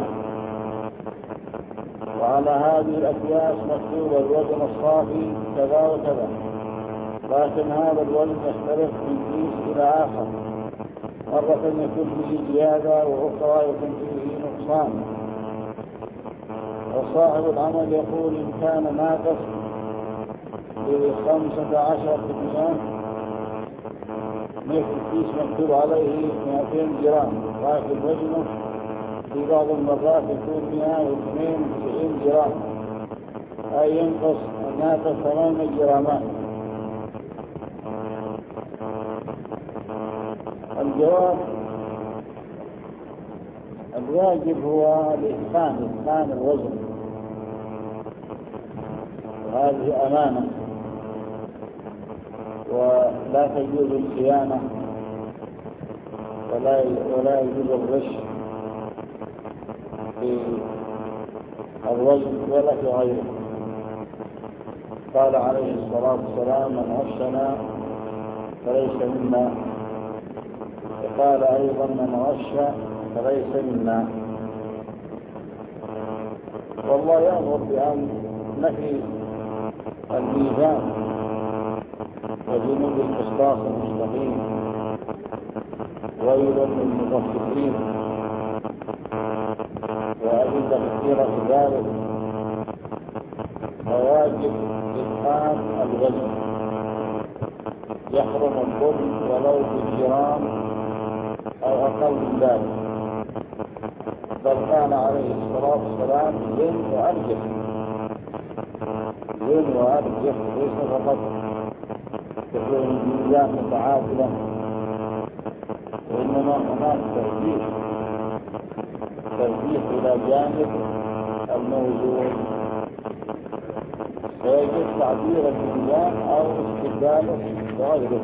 وعلى هذه الأكياس مكتوب الوزن الصافي كذا وكذا، لكن هذا الوزن يختلف من كيس إلى آخر، مرة يكون فيه زيادة وأخرى يكون فيه نقصان. وصاحب العمل يقول إن كان ناقص ب15%، مثل كيس مكتوب عليه 200 جرام، لكن وزنه في بعض المرات يكون 192 جرام، أي ينقص الناقص 8 جرامات. الجواب: الواجب هو إتقان الوزن، وهذه أمانة ولا تجوز الخيانة ولا يجوز الغش في الوزن ولا في غيره. قال عليه الصلاة والسلام: من غشنا فليس منا. وقال أيضا: من غش فليس منا. والله يأمر بأن نفي الميزان وجنوب القسطاس المستقيم، ويل للمطففين، وأدلة كثيرة في ذلك. فواجب إتقان الوزن، يحرم الظلم ولو بالجرام أو أقل من ذلك. بل قال عليه الصلاة والسلام: زن وأرجح، زن وأرجح، ليس فقط تكون الميزان متعادلة، وإنما هناك ترجيح إلى جانب الموزون، فيجب تعبير الميزان أو استبداله بغيره.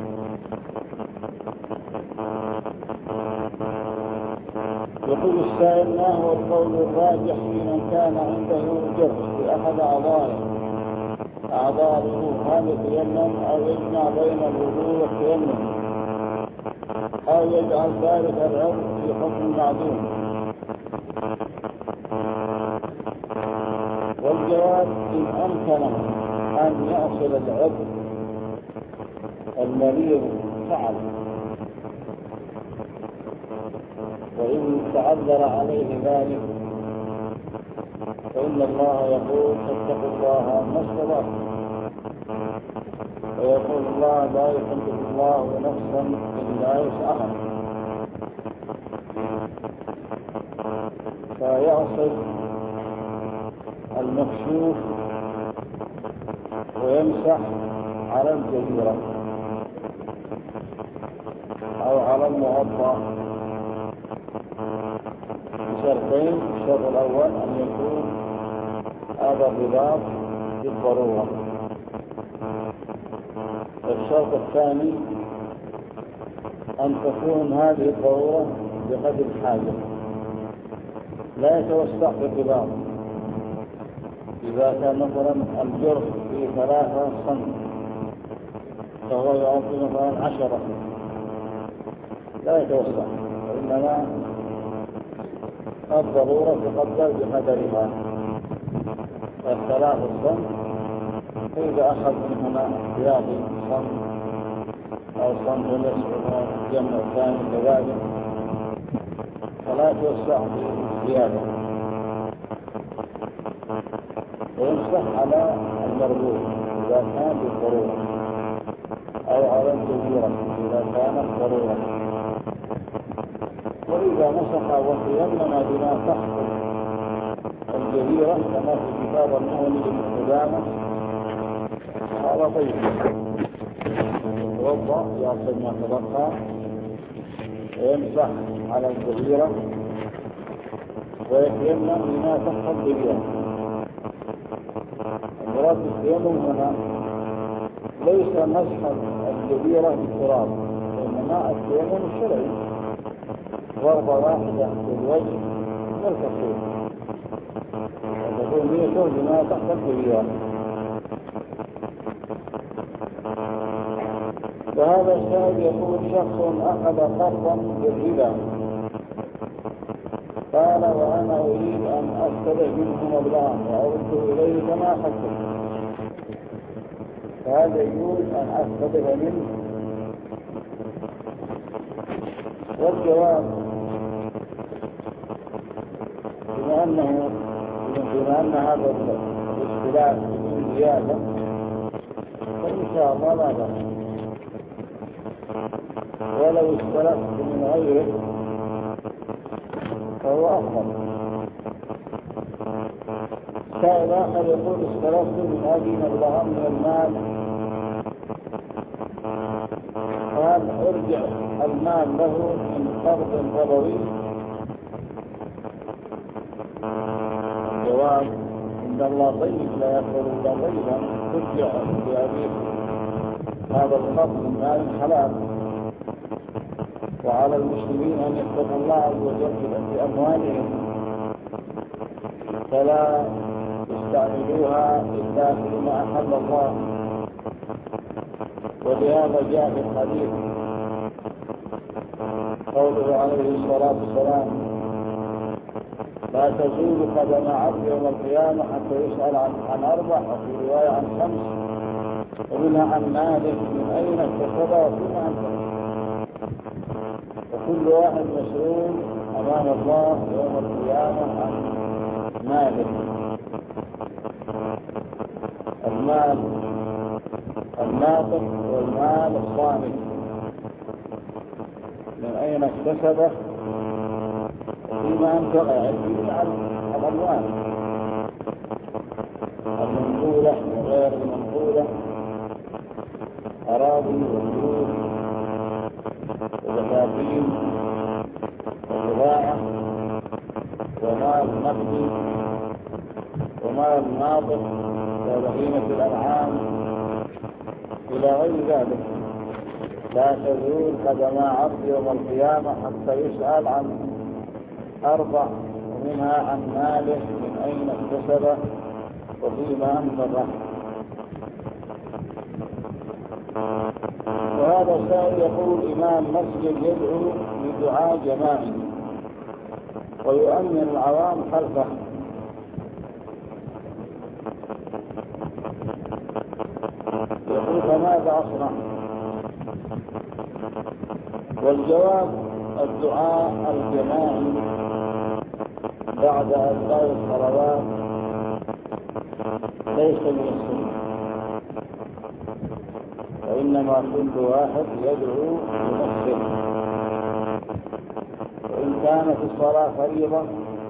يقول السائل: ما هو القول الراجح في من كان عنده جرح في أحد أعضاء الوضوء؟ هل يتيمم أو يجمع بين الوضوء والتيمم أو يجعل ذلك العضو في حكم معدوم؟ والجواب: إن أمكنه أن يأخذ العضو المريض فعل، وإن تعذر عليه ذلك فإن الله يقول: فاتقوا الله ما استطعتم. ويقول الله: لا يكلف الله نفسا إلا وسعها. فيعصب المكشوف ويمسح على الجزيرة أو على المغطى بشرطين: الشرط الأول أن يكون هذا الرباط بالضرورة، والشرط الثاني أن تكون هذه الضرورة بقدر الحاجة، لا يتوسع في الرباط. إذا كان مثلا الجرح في 3 سم فهو يعطي مثلا 10، لا يتوسع، وإنما الضرورة تقدر بقدرها. 3 سم، فإذا أخذ من هنا يعطي سم أو سم ونصف الجمع الثاني كذلك، فلا توسع بزيادة. ويمسح على المربوط إذا كان بالضرورة، أو على الجزيرة إذا كانت ضرورة. وإذا مسح وتيمم بما تحصل الجزيرة كما في كتاب المغني للقدامى، هذا طيب. يوضأ يأخذ ما تبقى ويمسح على الجزيرة ويتيمم بما تحصل الجزيرة. المراد بالتيمم هنا ليس مسح الجزيرة بالتراب، وإنما التيمم الشرعي، ضربة واحدة بالوجه والكفين، وتكون نيته بما تحت الجزيرة. وهذا السائل يقول: شخص أخذ قرضا بالربا، قال: وأنا أريد أن أستلف منه مبلغا وأرد إليه كما أخذته، فهذا يقول أن أستطيع منه. والجواب بما أن هذا الاختلاف من زيادة فإن شاء الله لا بأس، ولو اختلفت من غيره فهو أفضل. سائل آخر يقول اختلفت من أجل مبلغا من المال، فهل أرجع المال له من قرض ربوي؟ الجواب إن الله طيب لا يقبل إلا طيبا، ترجع لأبيك هذا القرض من مال حلال، وعلى المسلمين أن يتقوا الله عز وجل في أموالهم فلا يستعملوها إلا فيما أحل الله. ولهذا جاء في الحديث قوله عليه الصلاة والسلام: لا تزول قدم عبد يوم القيامة حتى يسأل عن أربع، وفي رواية عن خمس، ومنها عن ماله من أين اكتسب وفيما أنفق. وكل واحد مسؤول أمام الله يوم القيامة عن ماله. المال الناطق والمال الصامت، من أين اكتسبه فيما أنفق، يعني على الأموال المنقولة وغير المنقولة، أراضي وبيوت وبساتين وبضاعة ومال نقدي ومال ناطق وبهيمة الأنعام إلى غير ذلك. لا تزول قدم عبد يوم القيامة حتى يسأل عن أربع، ومنها عن ماله من أين اكتسبه وفيما أنفقه. وهذا السائل يقول: إمام مسجد يدعو بدعاء جماعي ويؤمن العوام خلفه، يقول فماذا أصنع؟ والجواب: الدعاء الجماعي بعد أداء الصلوات ليس من السنة، وإنما كل واحد يدعو بنفسه. وإن كانت الصلاة فريضة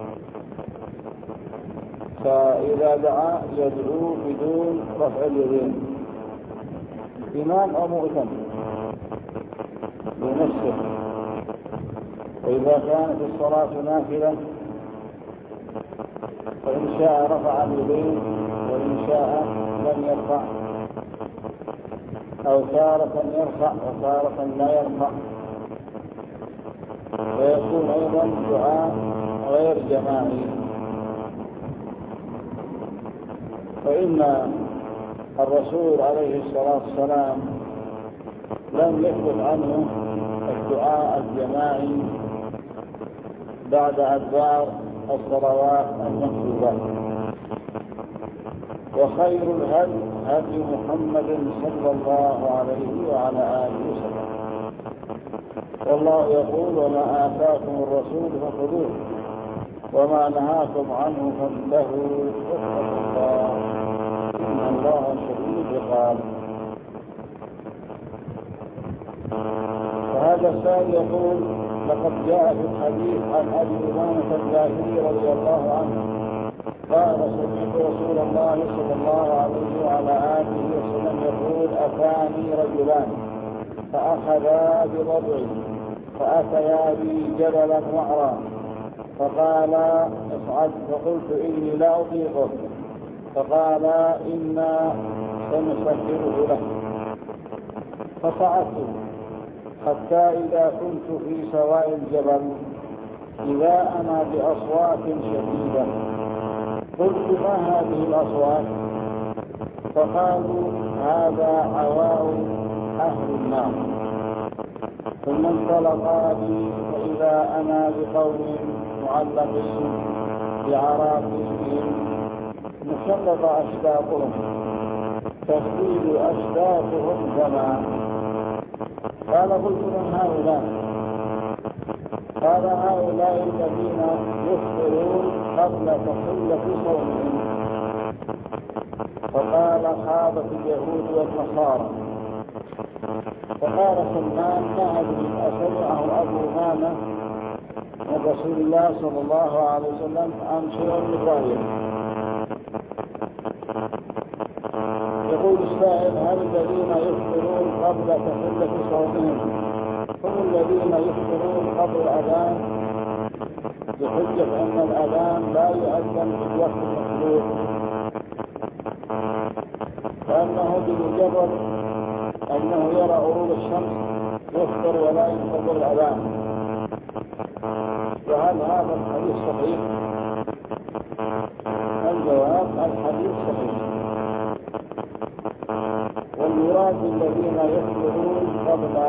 فإذا دعا يدعو بدون رفع اليدين، إمام أو مؤتم بنفسه. وإذا كانت الصلاة نافلة فإن شاء رفع اليدين، وإن شاء لم يرفع، أو تارة يرفع وتارة لا يرفع. ويكون أيضا دعاء غير جماعي، فإن الرسول عليه الصلاة والسلام لم يثبت عنه الدعاء الجماعي بعد أدبار الصلوات المكتوبة. وخير الهدي هدي محمد صلى الله عليه وعلى آله وسلم. والله يقول: وما آتاكم الرسول فخذوه وما نهاكم عنه فانتهوا واتقوا الله إن الله شديد العقاب. وهذا السائل يقول: لقد جاء في الحديث عن أبي أمامة الباهلي رضي الله عنه قال: سمعت رسول الله صلى الله عليه وعلى آله وسلم يقول: أتاني رجلان فأخذا بضبعي فأتيا بي جبلا وعرا فقال: اصعد. فقلت: إني لا أطيقه. فقال: إنا سنسخره له. فصعدت حتى إذا كنت في سواء الجبل إذا أنا بأصوات شديدة. قلت: ما هذه الأصوات؟ فقالوا: هذا عواء أهل النار. ثم انطلقا بي فإذا أنا بقوم معلقين بعراقهم مشقق أشداقهم تزيد أشتاتهم كما. قال قلت من هؤلاء؟ قال هؤلاء الذين يفطرون قبل تحلة صومهم. فقال خابت اليهود والنصارى. فقال سلمان ما أدري أسمعه أبو هامة من رسول الله صلى الله عليه وسلم أم شيء من رأيه. يقول السائل هل الذين يفطرون قبل تحلة صومهم هم الذين يفطرون قبل الأذان بحجة أن الأذان لا يؤذن في الوقت المطلوب، فأنه بمجرد أنه يرى غروب الشمس يفطر ولا ينتظر الأذان؟ وهل هذا الحديث صحيح؟ الجواب الحديث صحيح. والمراد الذين يفطرون قبل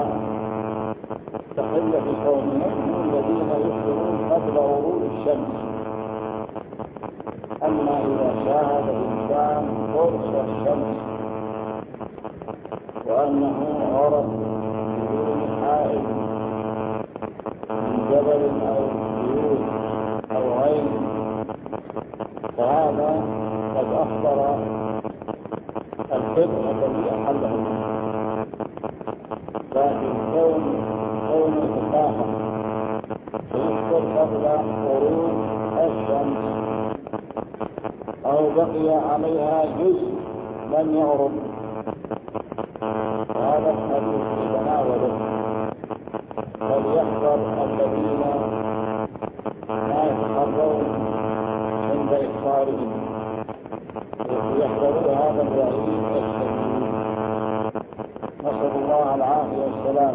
تحلة صومهم هم الذين يفطرون قبل غروب الشمس. أما إذا شاهد الإنسان قرص الشمس وأنه غرب بدون حائل من جبل أو بيوت أو غير، فهذا قد أخبر الفطر الذي أحله. لكن كون يتفاهم فيفطر قبل غروب الشمس أو بقي عليها جزء لم يغرب، هذا الحديث يتناوله. فليحذر الذين لا يتحرون عند إفطارهم، يحذروا هذا الوعيد الشديد. نسأل الله العافية والسلام.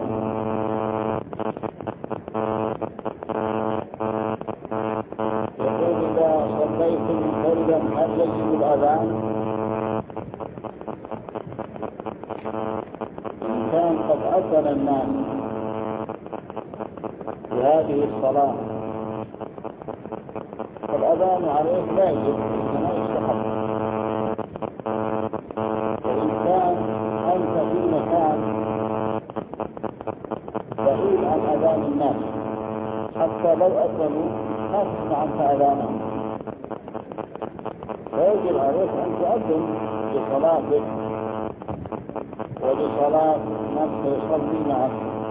يقول إذا صليتم منفردا هل يجب الأذان؟ إن كان قد أذن الناس بهذه الصلاة فالأذان عليه لا يجب، إنما يستحب. وإن كان أنت في مكان بعيد عن أذان الناس حتى لو أذنوا ما تسمع أنت أذانهم، فيجب عليك أن تؤذن لصلاتك ولصلاة من يصلي معك.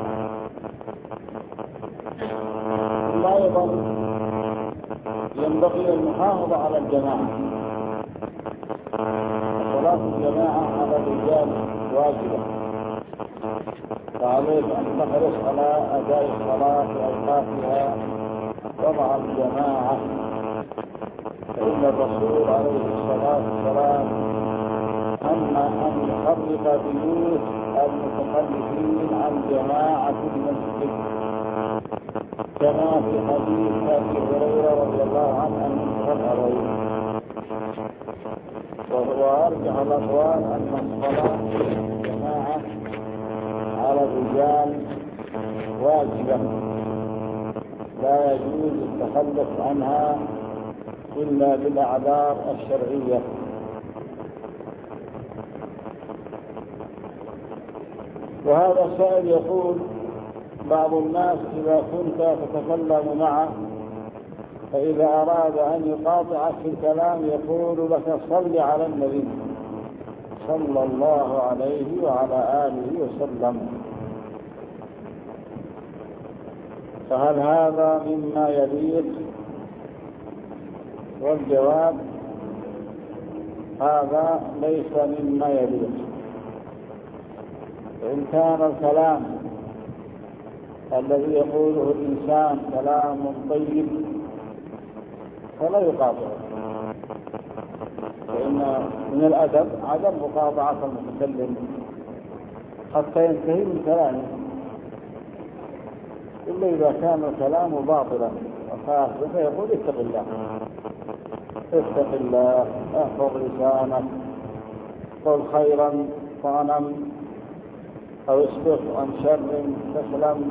ثم أيضا ينبغي المحافظة على الجماعة. صلاة الجماعة على الرجال واجبة، فعليك أن تحرص على أداء الصلاة في أوقاتها ومع الجماعة، فإن الرسول عليه الصلاة والسلام أما أن يخرج بيوت المتخلفين عن جماعة المسجد، كما في حديث أبي هريرة رضي الله عنه المتفرد. وهو أرجح الأقوال أن الصلاة الجماعة على الرجال واجبة، لا يجوز التخلف عنها إلا بالأعذار الشرعية. وهذا السائل يقول بعض الناس إذا كنت تتكلم معه فإذا أراد أن يقاطعك في الكلام يقول لك صل على النبي صلى الله عليه وعلى آله وسلم، فهل هذا مما يليق؟ والجواب هذا ليس مما يليق. إن كان الكلام الذي يقوله الإنسان كلام طيب فلا يقاطعه، فإن من الأدب عدم مقاطعة المتكلم حتى ينتهي من كلامه، إلا إذا كان الكلام باطلا وفاسدا فيقول اتق الله اتق الله، احفظ لسانك، قل خيرا فانم أو اصبر عن شر تسلم.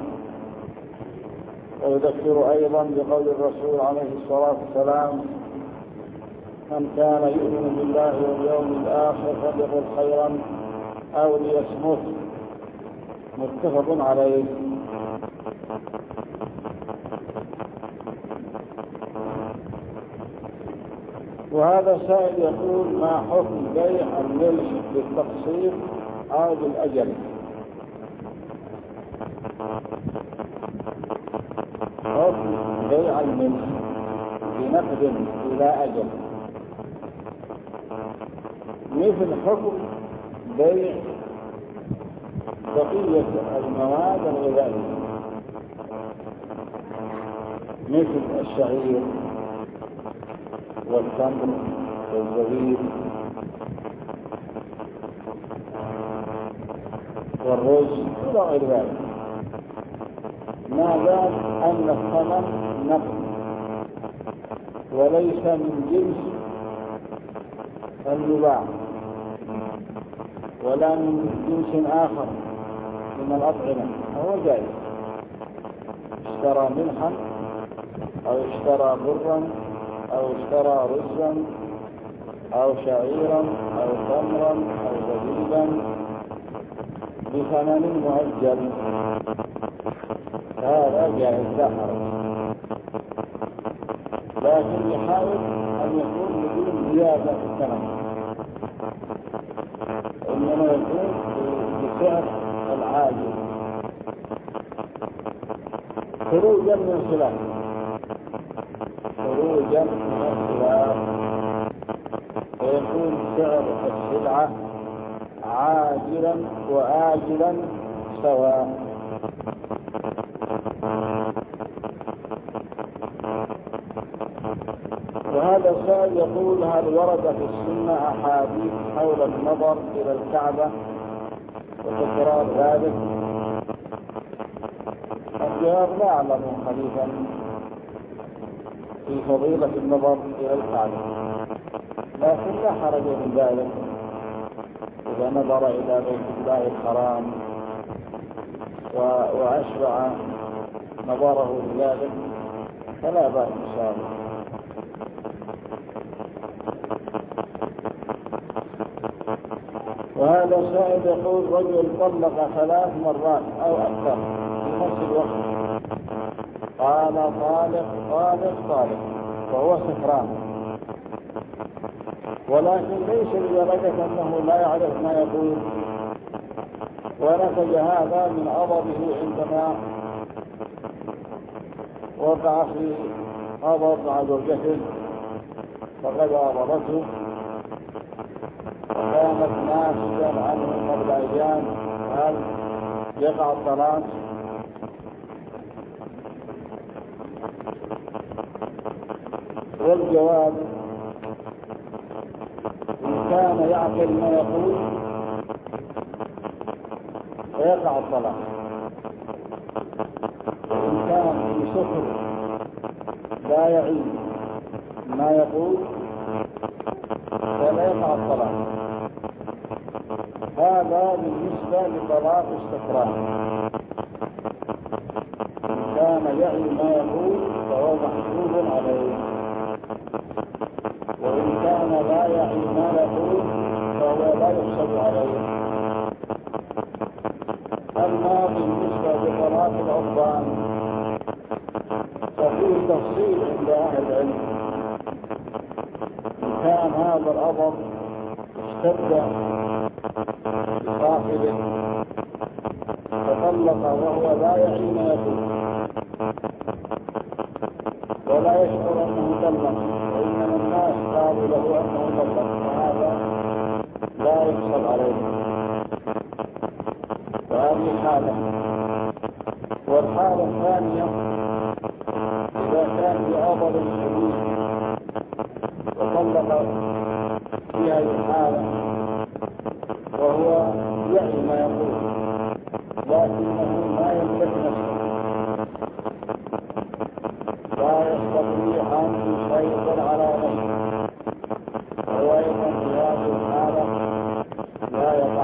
ويذكر أيضا بقول الرسول عليه الصلاة والسلام من كان يؤمن بالله واليوم الآخر فليقل خيرا أو ليصمت. متفق عليه. وهذا سائل يقول: ما حكم بيع الملح بالتقسيط أو بالأجل؟ حكم بيع الملح بنقد إلى أجل مثل حكم بيع بقية المواد الغذائية مثل الشعير والتمر والزبيب والرز إلى غير ذلك، ما دام أن الثمن نقد وليس من جنس المباع ولا من جنس آخر من الأطعمة، هو جائز. اشترى ملحا أو اشترى برا أو اشترى رزا أو شعيرا أو تمرا أو زبيبا بثمن مؤجل، هذا جائز لا حرج، لكن يحاول أن يكون بدون زيادة في الثمن، إنما يكون بسعر العاجل خروجا من الخلاف، ويكون سعر السلعة عاجلا وآجلا سواء. وهذا السائل يقول: هل ورد في السنة أحاديث حول النظر إلى الكعبة وتكرار ذلك؟ الجواب: لا أعلم حديثا في فضيلة النظر إلى الكعبة، لكن لا حرج من ذلك إذا نظر إلى بيت الله الحرام وأشبع نظره لذلك فلا بأس إن شاء الله. وهذا سائل يقول: رجل طلق 3 مرات أو أكثر في نفس الوقت، قال طالق طالق طالق وهو سكران، ولكن ليس لدرجة أنه لا يعرف ما يقول، ونتج هذا من غضبه عندما وقع في غضب مع زوجته فقد غضبته وكانت ناسيا عنه قبل أيام، هل يقع الطلاق؟ والجواب: إن كان يعقل ما يقول فيقع الطلاق، وإن كان في سكر لا يعي ما يقول فلا يقع الطلاق. هذا بالنسبة لطلاق السكران، إن كان يعي ما يقول فهو محسوب عليه، وإن كان لا يعي ما يقول فهو لا يحسب عليه. أما بالنسبة لطلاق العربان ففيه تفصيل عند أهل العلم، إن كان هذا الأمر اشتد بصاحبه فطلق وهو لا يعي ما يقول ولا يشعر أنه طلق، وإنما الناس قالوا له أنه طلق، فهذا لا يحسب عليه. وهذه حالة. والحالة الثانية إذا كان بأمر شديد وطلق في هذه الحالة وهو يعي ما يقول لكنه ما يملك نفسه، لا يستطيع أن يسيطر على نفسه، وهو أيضا في هذه الحالة لا يقع،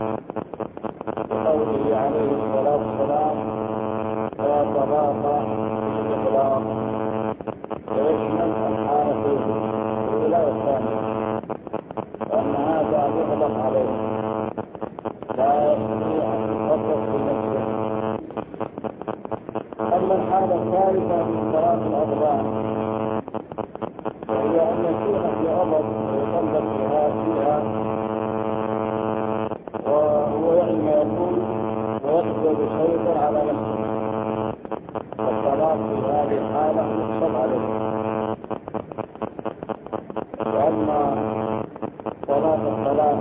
بقوله عليه الصلاة والسلام: لا تراضى بالإطلاق، ويشمل الحالة الأولى والثانية. أما الحالة الثالثة من صلاة الأضرار وهي أن يكون في أرض ويصلى فيها وهو يعني يقول ويقدر يسيطر على نفسه، والصلاة في هذه الحالة يحصل عليه. وأما صلاة الصلاة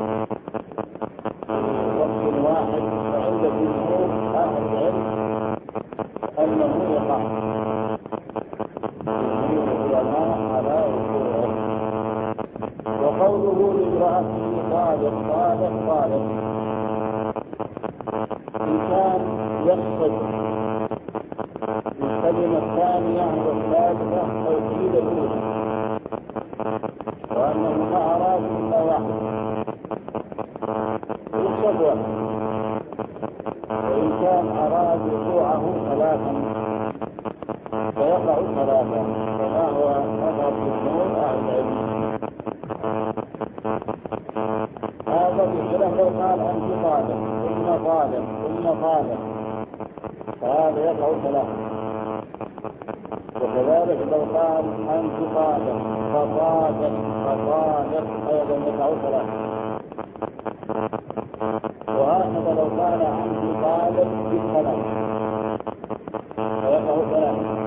في وقت واحد فعند جمهور أهل العلم أنه يقع العلماء على وقوعه. وقوله لامرأته طالق طالق طالق إن كان يقصد الكلمة الثانية والثالثة توكيد الأولى وأنه ما أراد إلا واحد يقصد واحد، وإن كان أراد وقوعه ثلاثا فيقع ثلاثا، وما هو مذهب جمهور أهل العلم. هذا بخلاف لو قال أنت طالق ثم طالق ثم طالق فهذا يقع ثلاثا، وكذلك لو قال أنت طالق فطالق فطالق أيضا يقع ثلاثا، وهكذا لو قال أنت طالق بالثلاث فيقع ثلاثا.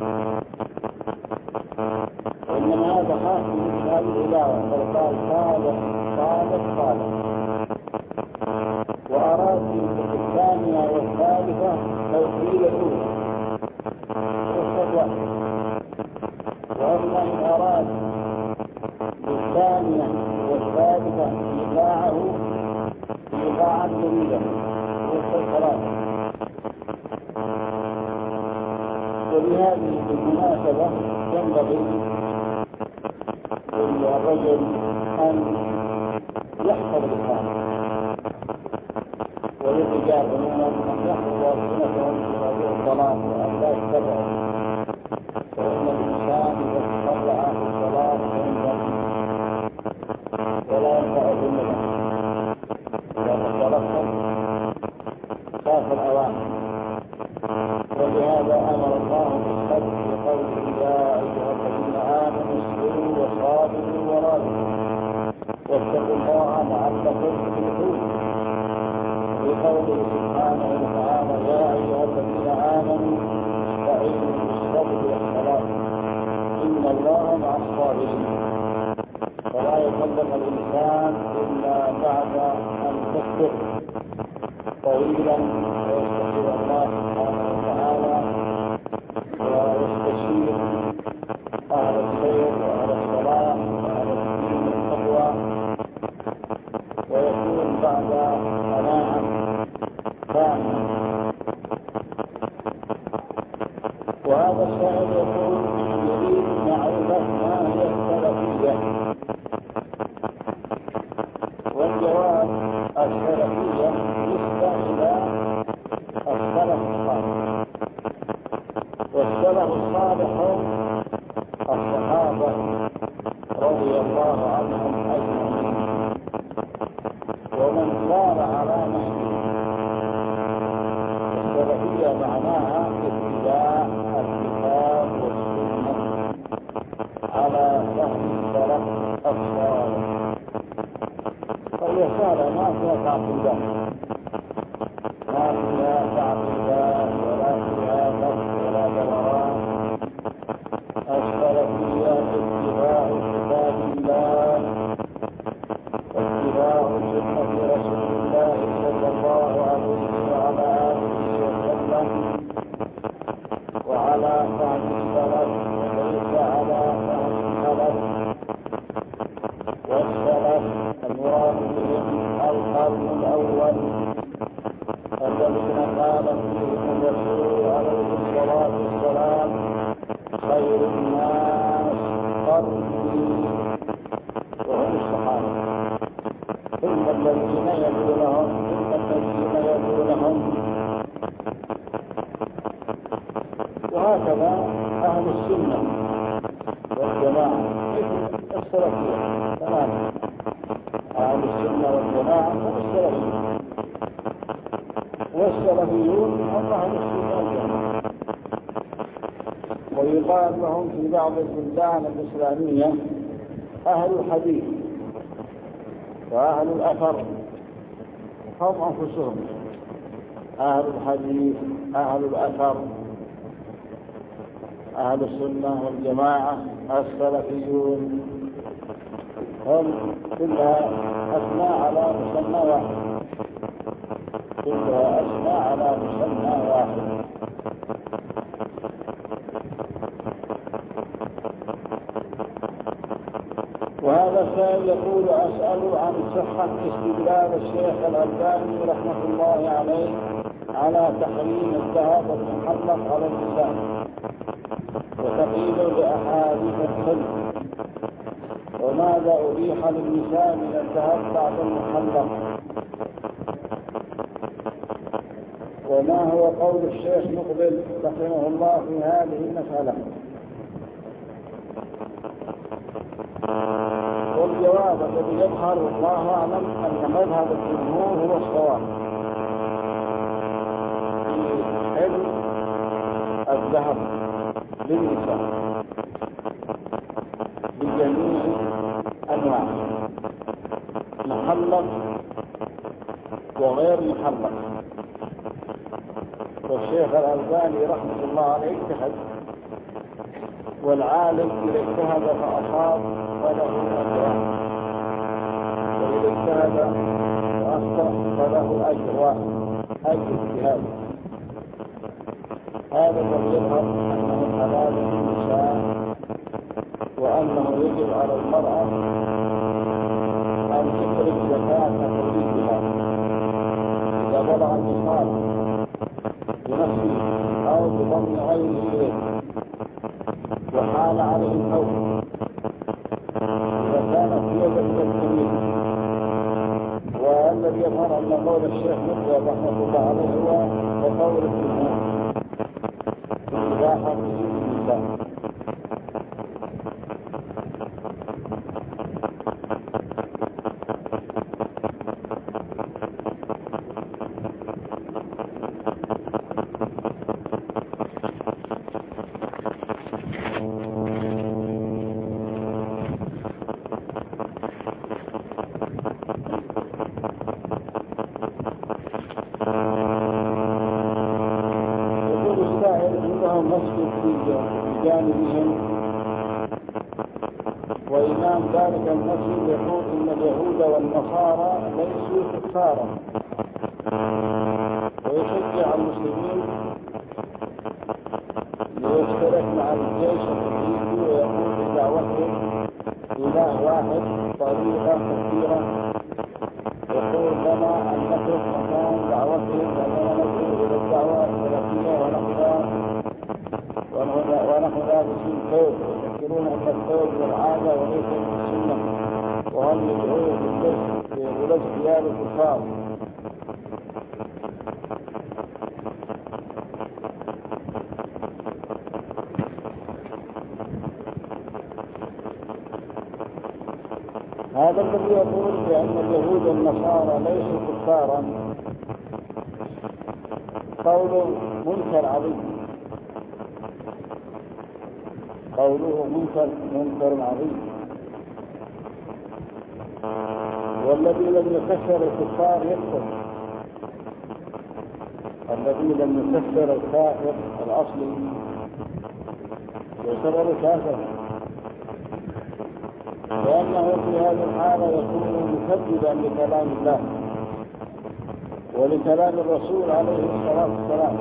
وإنما هذا خاص من هذه الإجابة، لو قال طالق طالق طالق وأراد في الثانية والثالثة توكيد الأولى يقصد واحد. وأما إن أراد الثانية والثالثة إيقاعه إيقاعا جميلا يقصد ثلاثة. وبهذه المناسبة ينبغي للرجل أن يحفظ لسانه وللرجال عموما أن يحفظوا ألسنتهم في هذه الصلاة وأن لا يتبعوا، فإن الإنسان إذا تطلع في الصلاة ينبغي ولا ينفع ذنبه إذا تتلقى خاف الأوامر. ولهذا أمر الله بالصبر بقوله يا أيها الذين آمنوا اصبروا وصابروا ورابطوا واتقوا الله لعلكم تفلحون، بقوله سبحانه وتعالى يا أيها الذين آمنوا استعينوا بالصبر والصلاة إن الله مع الصابرين. فلا يكلف الإنسان إلا بعد أن يصبر طويلا ويستغفر الله سبحانه وتعالى ويستشير أهل الخير وأهل الصلاة وأهل الدين والتقوى، ويكون بعد قناعة تامة. وهذا السائل يقول يريد معرفة ما هي السلفية، والجواب السلفية نسبة إلى السلف الصالح، والسلف الصالح الصحابة رضي الله عنهم أجمعين ومن سار على نهجه. السلفية معناها اتباع الكتاب والسنة على فهم السلف الصالح، فهي سهلة ما فيها تعقيدات، ما فيها تعقيدات ولا فيها نفس ولا دوران. السلفية اتباع كتاب الله واتباع سنة رسول الله صلى الله عليه وعلى آله وسلم وعلى فهم السلف وليس على فهم الخلف. والسلف المراد بهم القرن الأول الذين قال فيهم الرسول عليه الصلاة والسلام خير الناس قرني وهم الصحابة ثم الذين يلونهم ثم الذين يلونهم. وهكذا أهل السنة والجماعة مثل السلفية تماما، أهل السنة والجماعة هم السلفية، والسلفيون هم أهل السنة والجماعة. ويقال لهم في بعض البلدان الإسلامية أهل الحديث وأهل الأثر، هم أنفسهم أهل الحديث، أهل الأثر، أهل السنة والجماعة، السلفيون، هم كلها أسماء على مسمى واحد، كلها أسماء على مسمى واحد. وهذا السائل يقول: أسأل عن صحة استدلال الشيخ الألباني رحمة الله عليه على تحريم الذهب المحلق على النساء وتقييد بأحاديث الخلق، وماذا أبيح للنساء من الذهب بعد المحلق، وما هو قول الشيخ مقبل رحمه الله في هذه المسألة؟ والجواب الذي يظهر والله أعلم أن مذهب الجمهور هو الصواب في حل الذهب للنساء بجميع أنواعه، محلق وغير محلق. والشيخ الألباني رحمة الله عليه اجتهد، والعالم إذا اجتهد فأصاب فله الأجر، وإذا اجتهد فأخطأ فله أجر اجتهاد. هذا الذي يظهر أنه حلال للنساء، وأنه يجب على المرأة أن تخرج زكاة تريدها إذا بلغ النصاب بنفسه أو بضم غيره إليه وحال عليه الحول، إذا كانت يد التمييز. والذي يظهر أن قول الشيخ مقبل رحمة الله عليه هو وقول الجمهور في إباحة النساء. وإمام ذلك المسجد يقول إن اليهود والنصارى ليسوا كفارا، ويشجع المسلمين ليشترك مع الجيش الإنجليزي ويقول بدعوتهم إله واحد طريقة كثيرة، يقول لنا أن نترك مكان دعوتهم وأننا ندعو إلى الدعوة السلفية ونحن لابسين ثوب، يذكرون أن الثوب والعادة وليس من السنة، وهم يدعون بلبس ثياب الكفار. هذا الذي يقول بأن اليهود والنصارى ليسوا كفارا قوله منكر عظيم، قوله منكر عظيم. والذي لم يكفر الكفار يكفر، الذي لم يكفر الكافر الأصلي يعتبر كافر، لأنه في هذه الحالة يكون مكذبا لكلام الله ولكلام الرسول عليه الصلاة والسلام.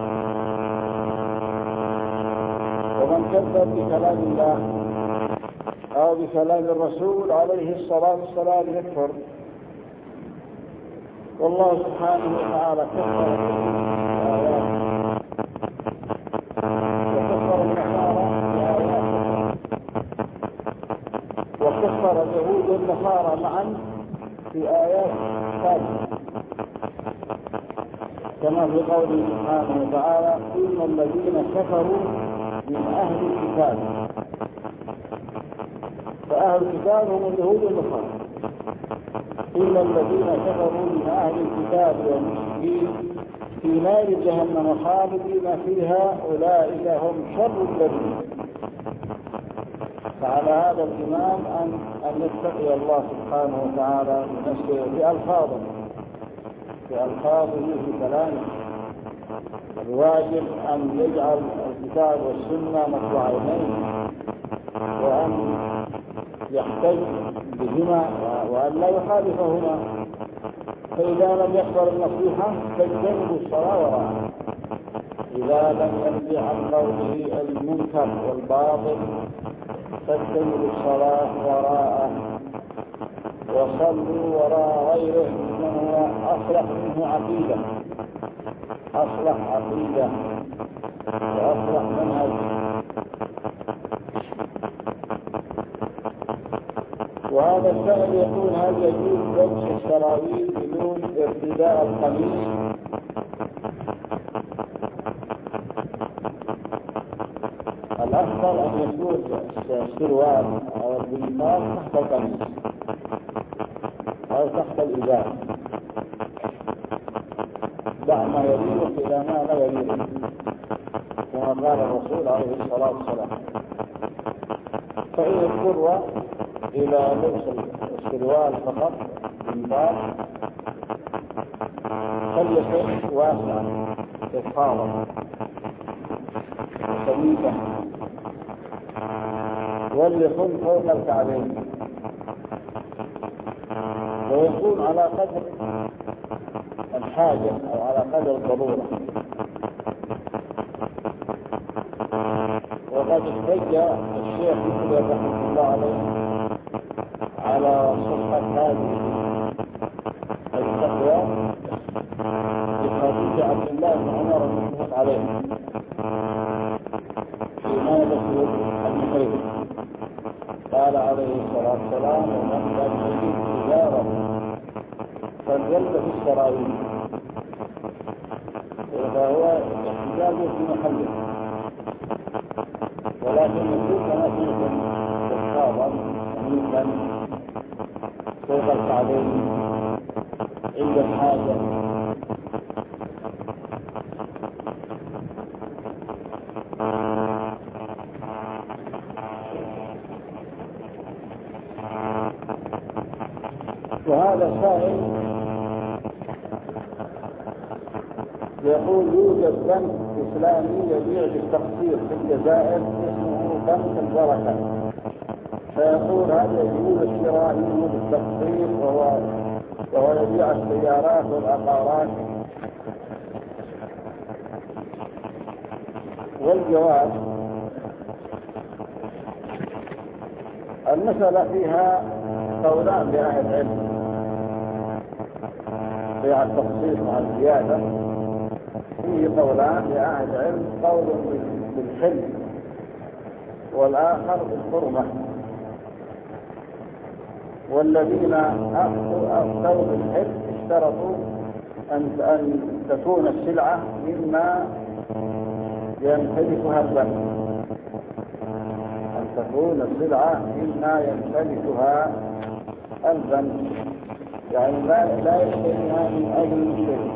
ومن كذب بكلام الله أو بكلام الرسول عليه الصلاة والسلام يكفر. والله سبحانه وتعالى كفر الآيات وكفر النصارى بآيات وكفر اليهود والنصارى معا في آيات ثابتة، كما في قوله سبحانه وتعالى: إن الذين كفروا من أهل الكتاب. فأهل الكتاب هم اليهود والنصارى. إن الذين كفروا من أهل الكتاب والمشركين في نار جهنم خالدين فيها أولئك هم شر البرية. فعلى هذا الإمام أن يتقي الله سبحانه وتعالى بنفسه بألفاظه في كلامه. الواجب أن يجعل الكتاب والسنة نصب عينيه، وأن يحتج بهما وأن لا يخالفهما. فإذا لم يقبل النصيحة فاجتنبوا الصلاة وراءه. إذا لم ينزل عن قوله المنكر والباطل فاجتنبوا الصلاة وراءه، وصلوا وراء غيره من هو أصلح منه عقيدة، أصلح عقيدة وأصلح منهج. وهذا السائل يقول: هل يجوز لبس السراويل بدون ارتداء القميص؟ الأفضل أن يكون السروال أو البنطال تحت القميص أو تحت الإزار، دع ما يليق إلى ما لا يليق، كما قال الرسول عليه الصلاة والسلام. فإن اضطر إلى لبس السروال فقط بنطال فليكن واسعا إفخارا سميكا، وليكن فوق الكعبين، ويكون على قدر الحاجة أو على قدر الضرورة. وقد احتج الشيخ ابن رحمه الله عليه على صحة هذه التقوى بحديث عبد الله بن عمر المتفق عليه في مادة المحيط. قال عليه الصلاة والسلام: ومن لم يجد تجارة فليلبس السراويل. فهو احتجاج في محله، ولكن يكون كما فيكم إفخارا سميكا فوق الكعبين عند الحاجة. وهذا سائل يقول: يوجد بنك إسلامي يبيع بالتقسيط في الجزائر اسمه بنك البركة، فيقول: هل يجوز الشراء منه بالتقسيط وهو يبيع السيارات والعقارات؟ والجواب: المسألة فيها قولان لأهل العلم، بيع التقسيط مع الزيادة فيه قولان لأهل العلم: قول بالحل والآخر بالحرمة. والذين أفتوا بالحل اشترطوا أن تكون السلعة مما يمتلكها البنك، أن تكون السلعة مما يمتلكها البنك، يعني لا يشتريها من أجل شيء.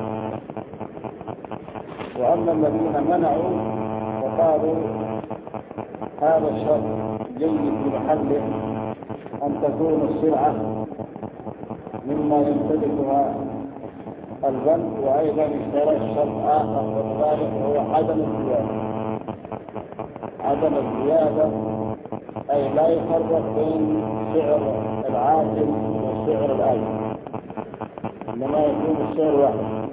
وأما الذين منعوا وقالوا هذا الشرط جيد في محله، أن تكون السلعة مما يمتلكها البنك، وأيضا اشترى الشرط آخر وذلك هو عدم الزيادة. عدم الزيادة أي لا يفرق بين سعر العاجل وسعر الآجل، إنما يكون السعر واحد،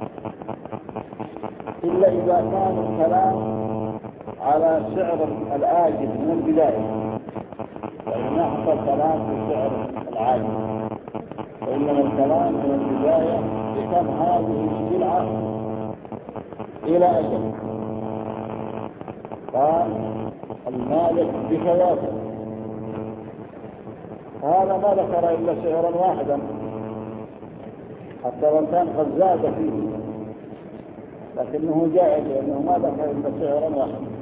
إلا إذا كان الكلام على سعر الآجل من البداية، فإن حصل كلام في سعر العاجل، وإنما الكلام من البداية بكم هذه السلعة إلى أجل. قال المالك بفواته، هذا ما ذكر إلا سعرا واحدا حتى لو كان قد زاد فيه، لكنه جائز لأنه ما ذكر إلا سعرا واحدا.